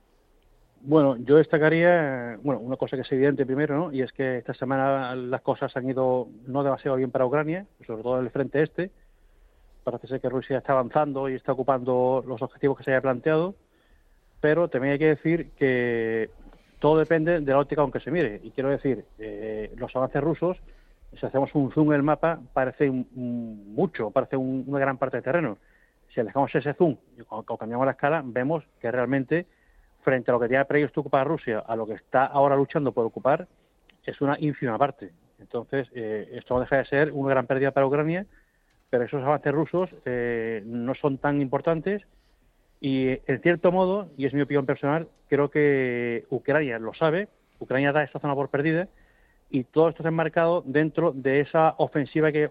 Bueno, yo destacaría, bueno, una cosa que es evidente primero, ¿no? Y es que esta semana las cosas han ido no demasiado bien para Ucrania, sobre todo en el frente este. Parece ser que Rusia está avanzando y está ocupando los objetivos que se haya planteado, pero también hay que decir que todo depende de la óptica con que se mire. Y quiero decir, eh, los avances rusos, si hacemos un zoom en el mapa, parece un, un, mucho, parece un, una gran parte del terreno. Si alejamos ese zoom o, o cambiamos la escala, vemos que realmente, frente a lo que tenía previsto ocupar Rusia, a lo que está ahora luchando por ocupar, es una ínfima parte. Entonces, eh, esto no deja de ser una gran pérdida para Ucrania, pero esos avances rusos eh, no son tan importantes y, en cierto modo, y es mi opinión personal, creo que Ucrania lo sabe, Ucrania da esta zona por perdida y todo esto está enmarcado dentro de esa ofensiva que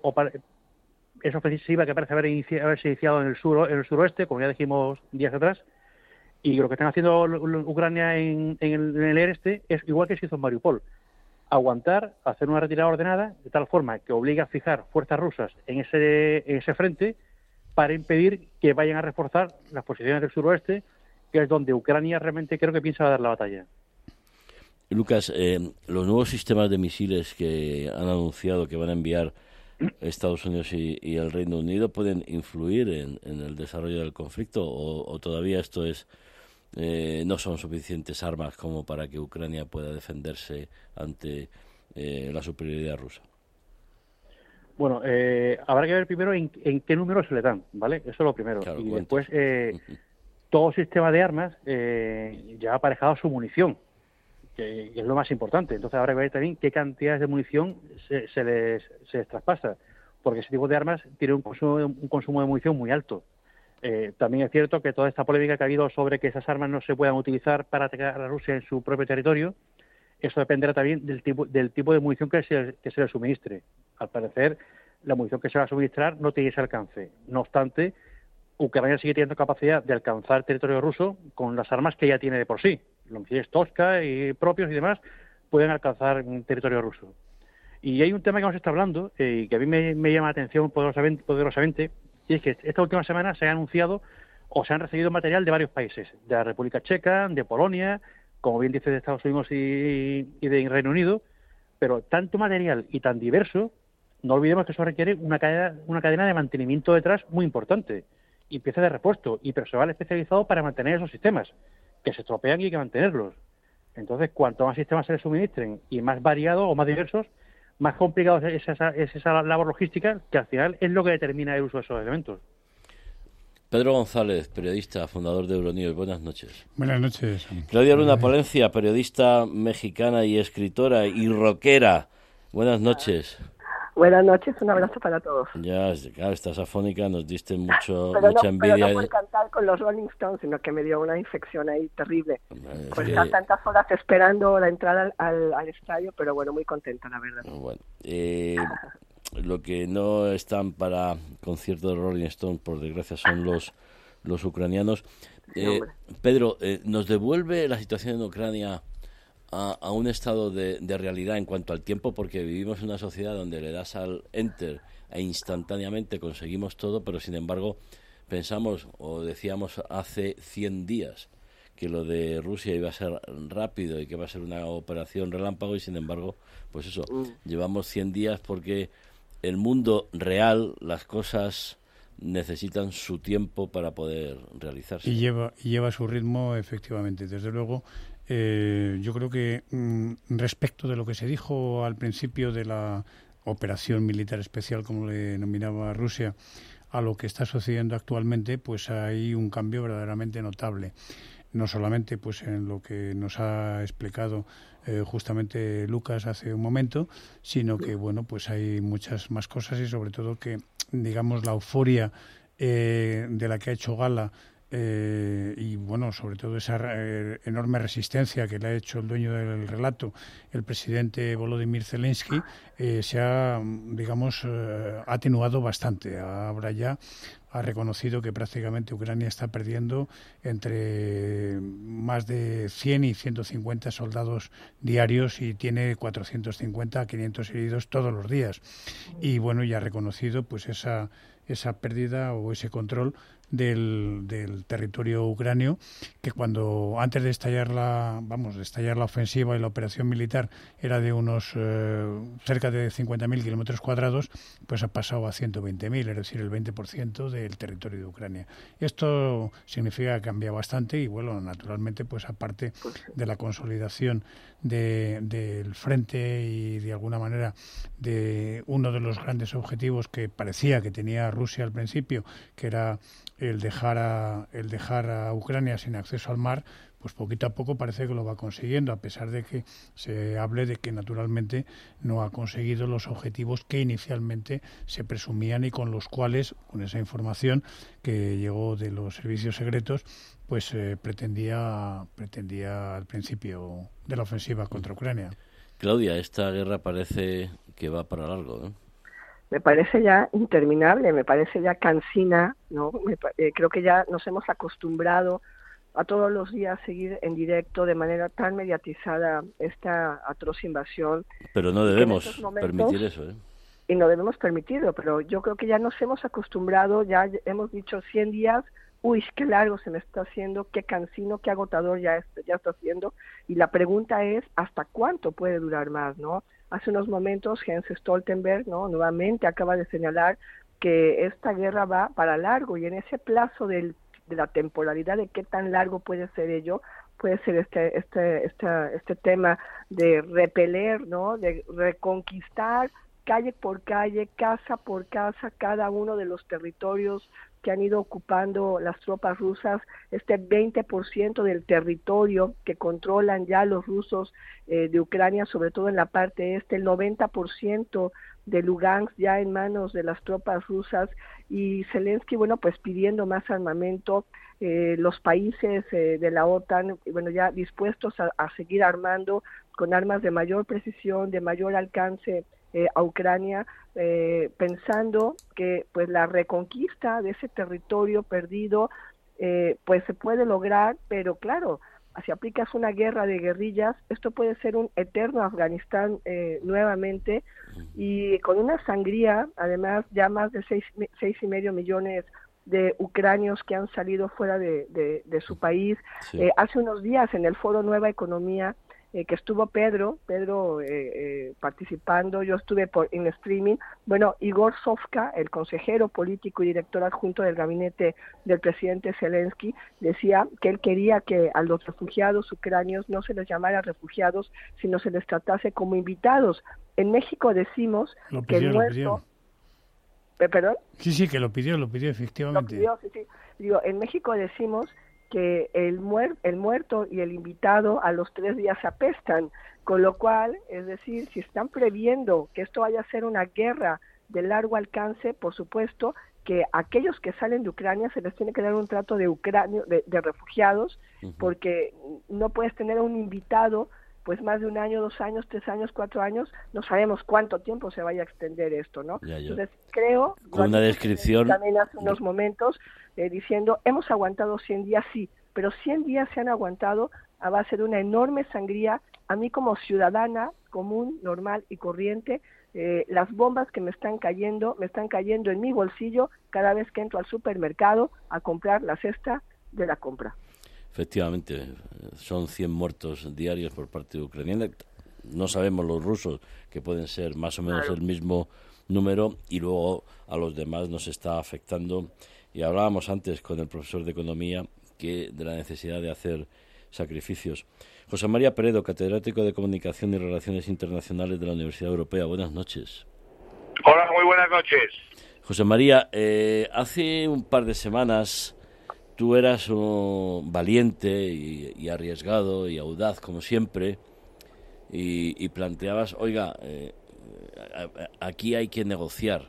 esa ofensiva que parece haber inici- haberse iniciado en el sur en el suroeste, como ya dijimos días atrás, y lo que están haciendo Ucrania en, en, el, en el este es igual que se hizo en Mariupol, aguantar, hacer una retirada ordenada de tal forma que obliga a fijar fuerzas rusas en ese, en ese frente para impedir que vayan a reforzar las posiciones del suroeste, que es donde Ucrania realmente creo que piensa dar la batalla. Lucas, eh, los nuevos sistemas de misiles que han anunciado que van a enviar Estados Unidos y, y el Reino Unido, ¿pueden influir en, en el desarrollo del conflicto o, o todavía esto es eh, no son suficientes armas como para que Ucrania pueda defenderse ante eh, la superioridad rusa? Bueno, eh, habrá que ver primero en, en qué número se le dan, ¿vale? Eso es lo primero. Claro, y ¿cuántos? después, eh, todo sistema de armas eh, ya ha aparejado su munición, que, que es lo más importante. Entonces habrá que ver también qué cantidades de munición se, se, les, se les traspasa, porque ese tipo de armas tiene un consumo, un consumo de munición muy alto. Eh, también es cierto que toda esta polémica que ha habido sobre que esas armas no se puedan utilizar para atacar a Rusia en su propio territorio eso dependerá también del tipo, del tipo de munición que se, que se le suministre. Al parecer, la munición que se va a suministrar no tiene ese alcance. No obstante, Ucrania sigue teniendo capacidad de alcanzar territorio ruso con las armas que ya tiene de por sí. Los misiles Toska y propios y demás pueden alcanzar territorio ruso. Y hay un tema que hemos estado hablando eh, y que a mí me, me llama la atención poderosamente, poderosamente, y es que esta última semana se ha anunciado o se han recibido material de varios países, de la República Checa, de Polonia, como bien dice, de Estados Unidos y, y de Reino Unido, pero tanto material y tan diverso, no olvidemos que eso requiere una cadena, una cadena de mantenimiento detrás muy importante, y piezas de repuesto, y personal especializado para mantener esos sistemas, que se estropean y hay que mantenerlos. Entonces, cuanto más sistemas se les suministren y más variados o más diversos, más complicado es esa, es esa labor logística, que al final es lo que determina el uso de esos elementos. Pedro González, periodista, fundador de Euronews. Buenas noches. Buenas noches. Claudia Luna Palencia, periodista mexicana y escritora y rockera. Buenas noches. Buenas noches, un abrazo para todos. Ya, claro, estás afónica, nos diste mucho, pero mucha no, envidia. Pero no por cantar con los Rolling Stones, sino que me dio una infección ahí terrible. Es por que... estar tantas horas esperando la entrada al, al, al estadio, pero bueno, muy contenta, la verdad. Bueno, eh, lo que no están para concierto de Rolling Stones, por desgracia, son los, los ucranianos. Eh, sí, Pedro, eh, ¿nos devuelve la situación en Ucrania A, a un estado de, de realidad en cuanto al tiempo? Porque vivimos en una sociedad donde le das al enter e instantáneamente conseguimos todo, pero sin embargo pensamos o decíamos hace cien días que lo de Rusia iba a ser rápido y que iba a ser una operación relámpago, y sin embargo, pues eso, mm. llevamos cien días porque el mundo real, las cosas necesitan su tiempo para poder realizarse. Y lleva, y lleva su ritmo, efectivamente, desde luego. Eh, yo creo que mm, respecto de lo que se dijo al principio de la operación militar especial, como le denominaba Rusia, a lo que está sucediendo actualmente, pues hay un cambio verdaderamente notable. No solamente pues en lo que nos ha explicado eh, justamente Lucas hace un momento, sino que bueno, pues hay muchas más cosas, y sobre todo que, digamos, la euforia eh, de la que ha hecho gala Eh, y bueno, sobre todo esa eh, enorme resistencia que le ha hecho el dueño del relato, el presidente Volodymyr Zelensky, eh, se ha, digamos, eh, atenuado bastante. Ahora ya ha reconocido que prácticamente Ucrania está perdiendo entre más de cien y ciento cincuenta soldados diarios y tiene cuatrocientos cincuenta a quinientos heridos todos los días. Y bueno, ya ha reconocido pues esa esa pérdida o ese control del, del territorio ucranio, que cuando antes de estallar la vamos de estallar la ofensiva y la operación militar era de unos eh, cerca de cincuenta mil kilómetros cuadrados, pues ha pasado a ciento veinte mil, es decir, el veinte por ciento del territorio de Ucrania. Esto significa que cambia bastante y bueno, naturalmente, pues aparte de la consolidación de, del frente y de alguna manera de uno de los grandes objetivos que parecía que tenía Rusia al principio, que era el dejar a el dejar a Ucrania sin acceso al mar, pues poquito a poco parece que lo va consiguiendo, a pesar de que se hable de que naturalmente no ha conseguido los objetivos que inicialmente se presumían y con los cuales, con esa información que llegó de los servicios secretos, pues eh, pretendía pretendía al principio de la ofensiva contra Ucrania. Claudia, esta guerra parece que va para largo, ¿no? Me parece ya interminable, me parece ya cansina, ¿no? Me, eh, creo que ya nos hemos acostumbrado a todos los días seguir en directo de manera tan mediatizada esta atroz invasión. Pero no debemos momentos, permitir eso, ¿eh? Y no debemos permitirlo, pero yo creo que ya nos hemos acostumbrado, ya hemos dicho cien días, uy, qué largo se me está haciendo, qué cansino, qué agotador ya, es, ya está haciendo, y la pregunta es, ¿hasta cuánto puede durar más, no? Hace unos momentos Jens Stoltenberg, ¿no?, nuevamente acaba de señalar que esta guerra va para largo, y en ese plazo del, de la temporalidad de qué tan largo puede ser ello, puede ser este este este este tema de repeler, ¿no?, de reconquistar calle por calle, casa por casa, cada uno de los territorios que han ido ocupando las tropas rusas, este veinte por ciento del territorio que controlan ya los rusos eh, de Ucrania, sobre todo en la parte este, el noventa por ciento de Lugansk ya en manos de las tropas rusas, y Zelensky, bueno, pues pidiendo más armamento, eh, los países eh, de la OTAN, bueno, ya dispuestos a, a seguir armando con armas de mayor precisión, de mayor alcance eh, a Ucrania, eh, pensando que pues la reconquista de ese territorio perdido eh, pues se puede lograr, pero claro, si aplicas una guerra de guerrillas, esto puede ser un eterno Afganistán eh, nuevamente, y con una sangría, además ya más de seis, seis y medio millones de ucranios que han salido fuera de, de, de su país. Sí. Eh, hace unos días en el foro Nueva Economía, eh, que estuvo Pedro, Pedro eh, eh, participando, yo estuve por, en streaming, bueno, Igor Sofka, el consejero político y director adjunto del gabinete del presidente Zelensky, decía que él quería que a los refugiados ucranios no se les llamara refugiados, sino se les tratase como invitados. En México decimos lo pidió, que el muerto... ¿Perdón? Sí, sí, que lo pidió, lo pidió efectivamente. Lo pidió, sí, sí. Digo, en México decimos que el, muer el muerto y el invitado a los tres días se apestan, con lo cual, es decir, si están previendo que esto vaya a ser una guerra de largo alcance, por supuesto que aquellos que salen de Ucrania se les tiene que dar un trato de, Ucrania, de, de refugiados, uh-huh. porque no puedes tener a un invitado pues más de un año, dos años, tres años, cuatro años, no sabemos cuánto tiempo se vaya a extender esto, ¿no? Ya, ya. Entonces, creo... Con una descripción... También hace unos momentos eh, diciendo, hemos aguantado cien días, sí, pero cien días se han aguantado a base de una enorme sangría. A mí como ciudadana común, normal y corriente, eh, las bombas que me están cayendo, me están cayendo en mi bolsillo cada vez que entro al supermercado a comprar la cesta de la compra. Efectivamente, son cien muertos diarios por parte de Ucrania. No sabemos los rusos, que pueden ser más o menos claro. el mismo número, y luego a los demás nos está afectando. Y hablábamos antes con el profesor de Economía que de la necesidad de hacer sacrificios. José María Peredo, catedrático de Comunicación y Relaciones Internacionales de la Universidad Europea. Buenas noches. Hola, muy buenas noches. José María, eh, hace un par de semanas... Tú eras un valiente y, y arriesgado y audaz, como siempre, y, y planteabas, oiga, eh, a, a, aquí hay que negociar,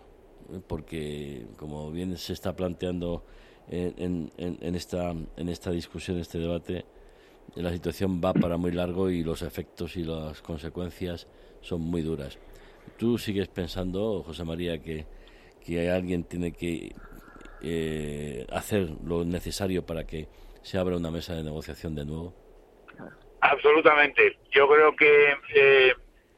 porque como bien se está planteando en, en, en, esta, en esta discusión, este debate, la situación va para muy largo y los efectos y las consecuencias son muy duras. ¿Tú sigues pensando, José María, que, que alguien tiene que... Eh, hacer lo necesario para que se abra una mesa de negociación de nuevo? Absolutamente. Yo creo que eh,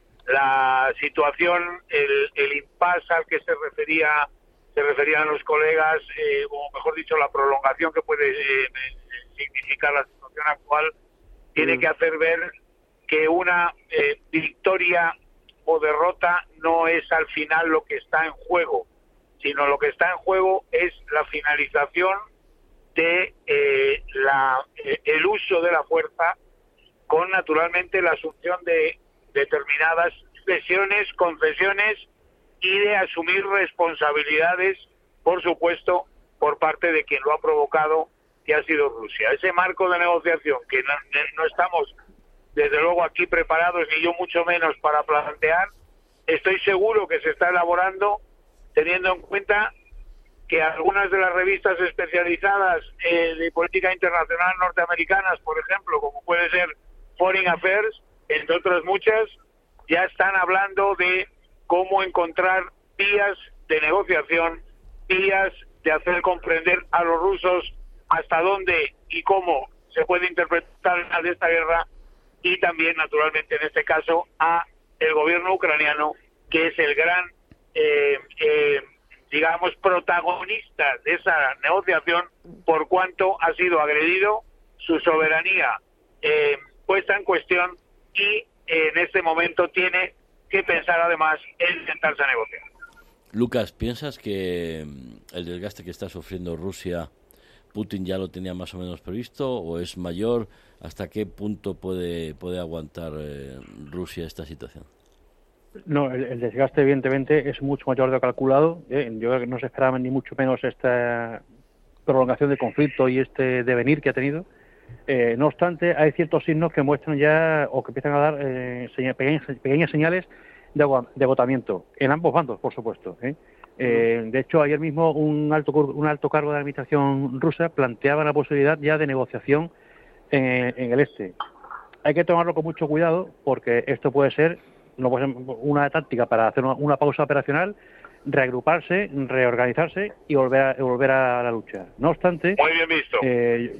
la situación, el, el impasse al que se refería se referían los colegas, eh, o mejor dicho, la prolongación que puede eh, significar la situación actual, tiene mm. que hacer ver que una eh, victoria o derrota no es al final lo que está en juego, sino lo que está en juego es la finalización de eh, la, eh, el uso de la fuerza, con naturalmente la asunción de determinadas cesiones, concesiones y de asumir responsabilidades, por supuesto, por parte de quien lo ha provocado, que ha sido Rusia. Ese marco de negociación que no, no estamos desde luego aquí preparados, ni yo mucho menos, para plantear, estoy seguro que se está elaborando teniendo en cuenta que algunas de las revistas especializadas eh, de política internacional norteamericanas, por ejemplo, como puede ser Foreign Affairs, entre otras muchas, ya están hablando de cómo encontrar vías de negociación, vías de hacer comprender a los rusos hasta dónde y cómo se puede interpretar de esta guerra, y también, naturalmente, en este caso, a el gobierno ucraniano, que es el gran Eh, eh, digamos, protagonista de esa negociación, por cuanto ha sido agredido, su soberanía eh, puesta en cuestión, y eh, en este momento tiene que pensar además en sentarse a negociar. Lucas, ¿piensas que el desgaste que está sufriendo Rusia, Putin ya lo tenía más o menos previsto, o es mayor? ¿Hasta qué punto puede, puede aguantar eh, Rusia esta situación? No, el, el desgaste evidentemente es mucho mayor de lo calculado. ¿eh? Yo creo que no se esperaba ni mucho menos esta prolongación del conflicto y este devenir que ha tenido. Eh, no obstante, hay ciertos signos que muestran ya, o que empiezan a dar eh, señal, pequeñas, pequeñas señales de, de agotamiento, en ambos bandos, por supuesto. ¿eh? Eh, de hecho, ayer mismo un alto, un alto cargo de la administración rusa planteaba la posibilidad ya de negociación en, en el este. hay que tomarlo con mucho cuidado porque esto puede ser, no puede ser una táctica para hacer una, una pausa operacional, reagruparse, reorganizarse y volver a, volver a la lucha. No obstante, muy bien visto. Eh,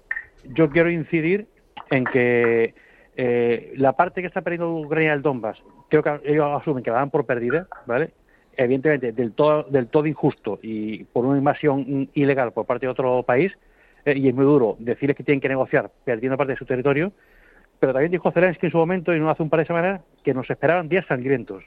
yo quiero incidir en que eh, la parte que está perdiendo Ucrania del Donbass, creo que ellos asumen que la dan por perdida, ¿vale? Evidentemente del todo del todo injusto y por una invasión ilegal por parte de otro país, eh, y es muy duro decirles que tienen que negociar perdiendo parte de su territorio, pero también dijo Zelensky en su momento, y no hace un par de semanas, que nos esperaban días sangrientos.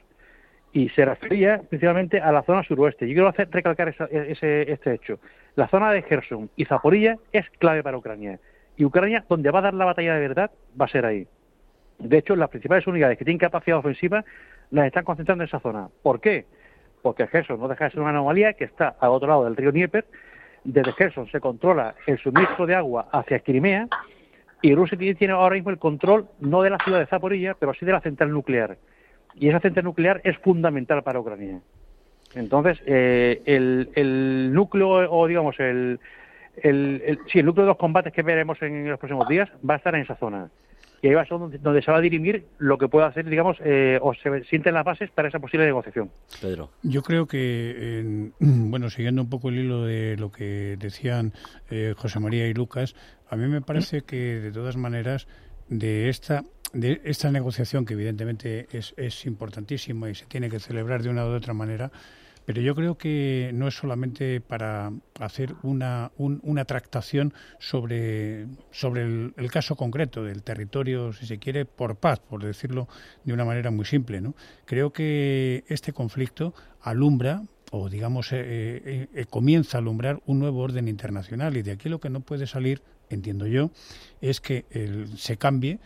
Y se refería principalmente a la zona suroeste. Yo quiero hacer recalcar esa, ese, este hecho. La zona de Kherson y Zaporilla es clave para Ucrania. Y Ucrania, donde va a dar la batalla de verdad, va a ser ahí. De hecho, las principales unidades que tienen capacidad ofensiva las están concentrando en esa zona. ¿Por qué? Porque Kherson no deja de ser una anomalía que está al otro lado del río Dnieper. Desde Kherson se controla el suministro de agua hacia Crimea y Rusia tiene ahora mismo el control no de la ciudad de Zaporilla, pero sí de la central nuclear. Y esa central nuclear es fundamental para Ucrania. Entonces, eh, el, el núcleo, o digamos, el, el, el, sí, el núcleo de los combates que veremos en los próximos días va a estar en esa zona. Y ahí va a ser donde, donde se va a dirimir lo que pueda hacer, digamos, eh, o se sienten las bases para esa posible negociación. Pedro. Yo creo que, en, bueno, siguiendo un poco el hilo de lo que decían eh, José María y Lucas, a mí me parece que, de todas maneras, de esta de esta negociación, que evidentemente es, es importantísima y se tiene que celebrar de una u otra manera, pero yo creo que no es solamente para hacer una, un, una tractación sobre, sobre el, el caso concreto del territorio, si se quiere, por paz, por decirlo de una manera muy simple, ¿no? Creo que este conflicto alumbra, o digamos, eh, eh, eh, comienza a alumbrar un nuevo orden internacional, y de aquí lo que no puede salir, entiendo yo, es que el, se cambie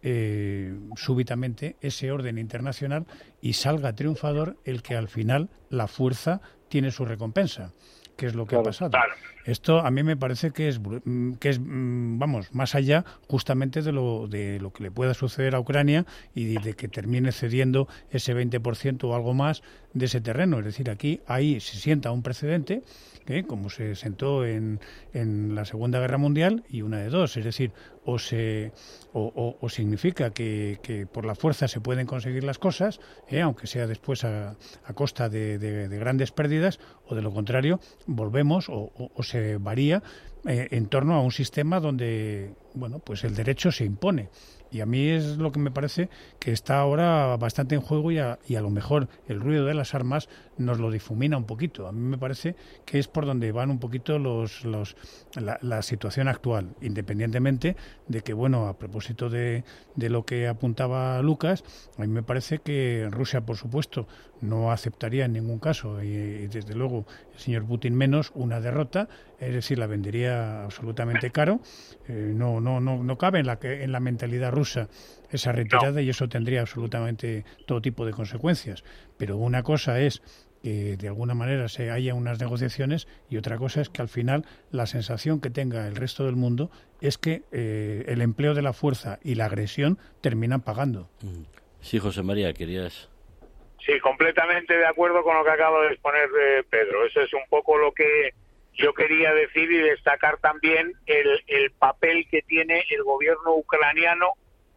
eh, súbitamente ese orden internacional y salga triunfador el que al final la fuerza tiene su recompensa, que es lo que claro, ha pasado. Claro. Esto a mí me parece que es, que es, vamos, más allá justamente de lo, de lo que le pueda suceder a Ucrania y de que termine cediendo ese veinte por ciento o algo más de ese terreno. Es decir, aquí ahí se sienta un precedente, ¿eh? Como se sentó en, en la Segunda Guerra Mundial, y una de dos, es decir, o se o, o, o significa que, que por la fuerza se pueden conseguir las cosas, ¿eh? Aunque sea después a, a costa de, de, de grandes pérdidas, o de lo contrario, volvemos o, o, o se varía eh, en torno a un sistema donde, bueno, pues el derecho se impone. Y a mí es lo que me parece que está ahora bastante en juego, y a, y a lo mejor el ruido de las armas nos lo difumina un poquito. A mí me parece que es por donde van un poquito los, los la, la situación actual, independientemente de que, bueno, a propósito de, de lo que apuntaba Lucas, a mí me parece que Rusia, por supuesto, no aceptaría en ningún caso, y, y desde luego el señor Putin menos, una derrota, es decir, la vendería absolutamente caro. Eh, no, no, no, no cabe en la, en la mentalidad rusa esa retirada, no. Y eso tendría absolutamente todo tipo de consecuencias. Pero una cosa es que de alguna manera se haya unas negociaciones, y otra cosa es que al final la sensación que tenga el resto del mundo es que eh, el empleo de la fuerza y la agresión terminan pagando. Sí, José María, querías... Sí, completamente de acuerdo con lo que acaba de exponer eh, Pedro. Eso es un poco lo que yo quería decir, y destacar también el, el papel que tiene el gobierno ucraniano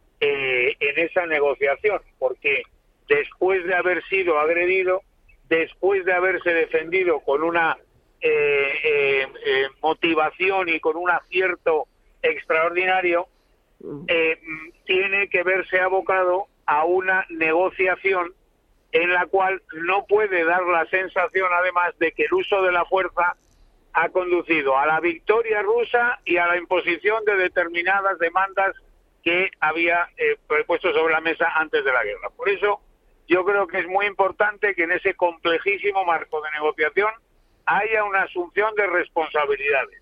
eh, en esa negociación, porque después de haber sido agredido, después de haberse defendido con una eh, eh, eh, motivación y con un acierto extraordinario, eh, tiene que verse abocado a una negociación en la cual no puede dar la sensación, además, de que el uso de la fuerza ha conducido a la victoria rusa y a la imposición de determinadas demandas que había eh, puesto sobre la mesa antes de la guerra. Por eso yo creo que es muy importante que en ese complejísimo marco de negociación haya una asunción de responsabilidades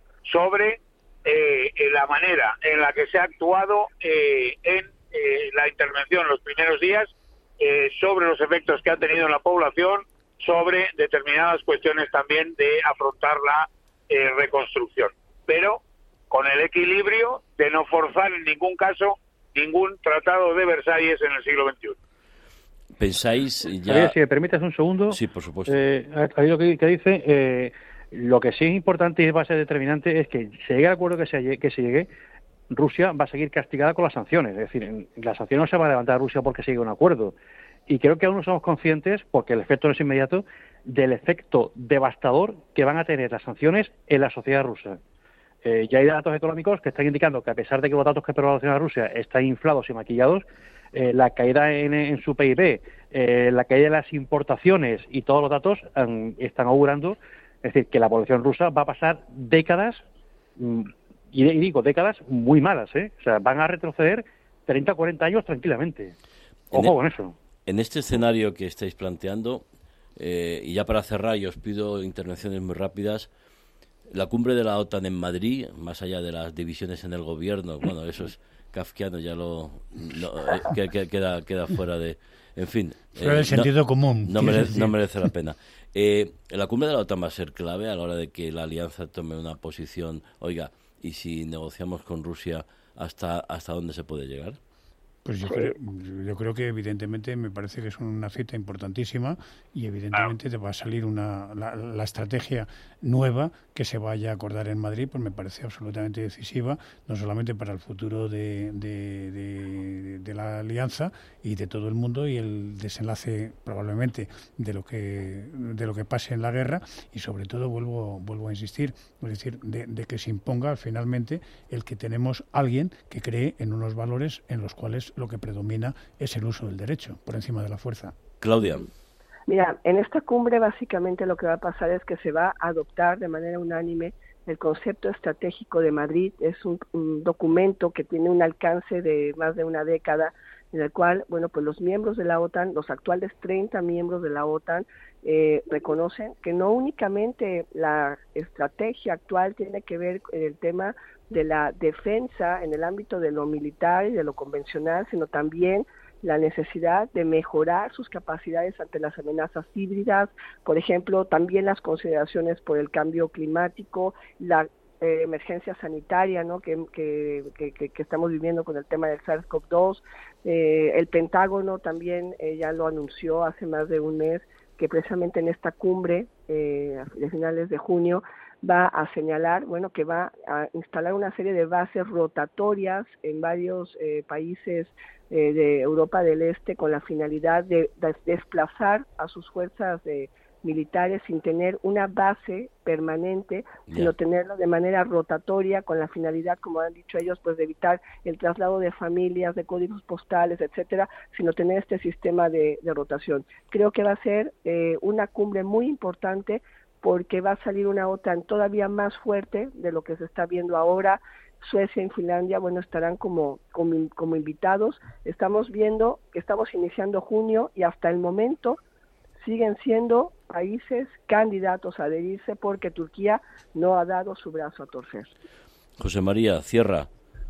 sobre eh, la manera en la que se ha actuado eh, en eh, la intervención en los primeros días, eh, sobre los efectos que ha tenido en la población, sobre determinadas cuestiones también de afrontar la eh, reconstrucción, pero con el equilibrio de no forzar en ningún caso ningún tratado de Versalles en el siglo veintiuno. ¿Pensáis ya...? Javier, si me permites un segundo. Sí, por supuesto. Eh, ahí lo que, que dice, eh, lo que sí es importante y va a ser determinante es que se llegue al acuerdo que se, que se llegue, Rusia va a seguir castigada con las sanciones. Es decir, las sanciones no se van a levantar a Rusia porque sigue un acuerdo. Y creo que aún no somos conscientes, porque el efecto no es inmediato, del efecto devastador que van a tener las sanciones en la sociedad rusa. Eh, ya hay datos económicos que están indicando que, a pesar de que los datos que proporciona Rusia están inflados y maquillados, eh, la caída en, en su P I B, eh, la caída de las importaciones y todos los datos um, están augurando, es decir, que la población rusa va a pasar décadas, um, y, y digo décadas muy malas, ¿eh? O sea, van a retroceder treinta, cuarenta años tranquilamente. Ojo en con eso. En este escenario que estáis planteando, eh, y ya para cerrar, y os pido intervenciones muy rápidas, la cumbre de la OTAN en Madrid, más allá de las divisiones en el gobierno, bueno, eso es kafkiano, ya lo, lo eh, que, que queda queda fuera de, en fin, fuera eh, del sentido no, común, no, mere, no merece la pena. Eh, la cumbre de la OTAN va a ser clave a la hora de que la alianza tome una posición. Oiga, y si negociamos con Rusia, hasta hasta dónde se puede llegar. Pues yo creo, yo creo que evidentemente me parece que es una cita importantísima y evidentemente te va a salir una la, la estrategia nueva que se vaya a acordar en Madrid, pues me parece absolutamente decisiva, no solamente para el futuro de, de, de, de la alianza y de todo el mundo y el desenlace probablemente de lo que de lo que pase en la guerra, y sobre todo vuelvo vuelvo a insistir, es decir, de, de que se imponga finalmente el que tenemos alguien que cree en unos valores en los cuales lo que predomina es el uso del derecho por encima de la fuerza. Claudia. Mira, en esta cumbre básicamente lo que va a pasar es que se va a adoptar de manera unánime el concepto estratégico de Madrid. Es un, un documento que tiene un alcance de más de una década, en el cual, bueno, pues los miembros de la OTAN, los actuales treinta miembros de la OTAN, eh, reconocen que no únicamente la estrategia actual tiene que ver con el tema de la defensa en el ámbito de lo militar y de lo convencional, sino también la necesidad de mejorar sus capacidades ante las amenazas híbridas, por ejemplo, también las consideraciones por el cambio climático, la eh, emergencia sanitaria, ¿no?, que, que, que, que estamos viviendo con el tema del SARS-CoV dos. Eh, el Pentágono también eh, ya lo anunció hace más de un mes, que precisamente en esta cumbre eh, de finales de junio va a señalar, bueno, que va a instalar una serie de bases rotatorias en varios eh, países eh, de Europa del Este con la finalidad de, de desplazar a sus fuerzas eh, militares sin tener una base permanente, yeah. sino tenerlo de manera rotatoria con la finalidad, como han dicho ellos, pues de evitar el traslado de familias, de códigos postales, etcétera, sino tener este sistema de, de rotación. Creo que va a ser eh, una cumbre muy importante, porque va a salir una OTAN todavía más fuerte de lo que se está viendo ahora. Suecia y Finlandia, bueno, estarán como, como, como invitados. Estamos viendo que estamos iniciando junio y hasta el momento siguen siendo países candidatos a adherirse porque Turquía no ha dado su brazo a torcer. José María, cierra.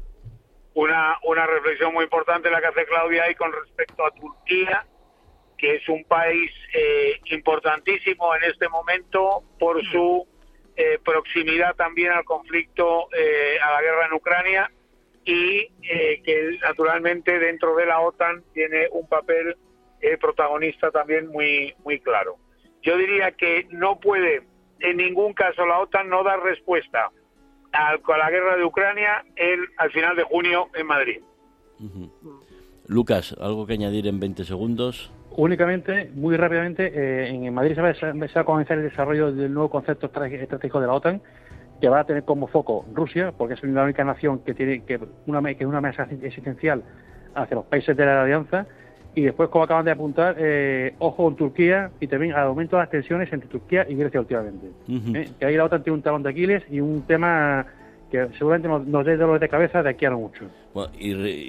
Una, una reflexión muy importante la que hace Claudia ahí con respecto a Turquía, que es un país eh, importantísimo en este momento por su eh, proximidad también al conflicto, eh, a la guerra en Ucrania, y eh, que naturalmente dentro de la OTAN tiene un papel eh, protagonista también muy, muy claro. Yo diría que no puede en ningún caso la OTAN no dar respuesta a, a la guerra de Ucrania el, al final de junio en Madrid. Uh-huh. Lucas, ¿algo que añadir en veinte segundos? Únicamente, muy rápidamente, eh, en Madrid se va, se va a comenzar el desarrollo del nuevo concepto estratégico de la OTAN, que va a tener como foco Rusia, porque es la única nación que tiene que una, que es una amenaza existencial hacia los países de la alianza, y después, como acaban de apuntar, eh, ojo con Turquía y también al aumento de las tensiones entre Turquía y Grecia últimamente. Uh-huh. ¿Eh? Que ahí la OTAN tiene un talón de Aquiles y un tema que seguramente nos, nos dé dolor de cabeza de aquí a no mucho. Bueno, y,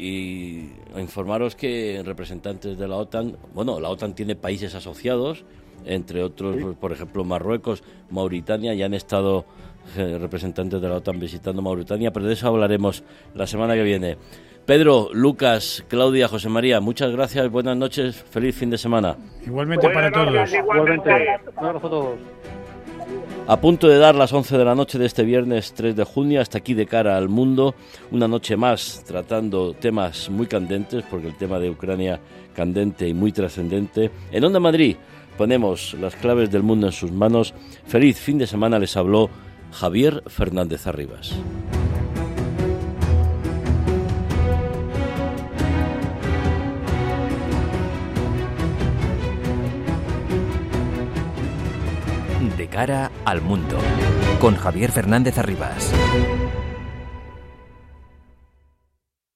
y informaros que representantes de la OTAN, bueno, la OTAN tiene países asociados, entre otros, sí. por ejemplo, Marruecos, Mauritania, ya han estado eh, representantes de la OTAN visitando Mauritania, pero de eso hablaremos la semana que viene. Pedro, Lucas, Claudia, José María, muchas gracias, buenas noches, feliz fin de semana. Igualmente para todos. Igualmente. Un abrazo a todos. A punto de dar las once de la noche de este viernes tres de junio, hasta aquí De Cara al Mundo, una noche más tratando temas muy candentes, porque el tema de Ucrania candente y muy trascendente. En Onda Madrid ponemos las claves del mundo en sus manos. Feliz fin de semana, les habló Javier Fernández Arribas. cara al mundo, con Javier Fernández Arribas.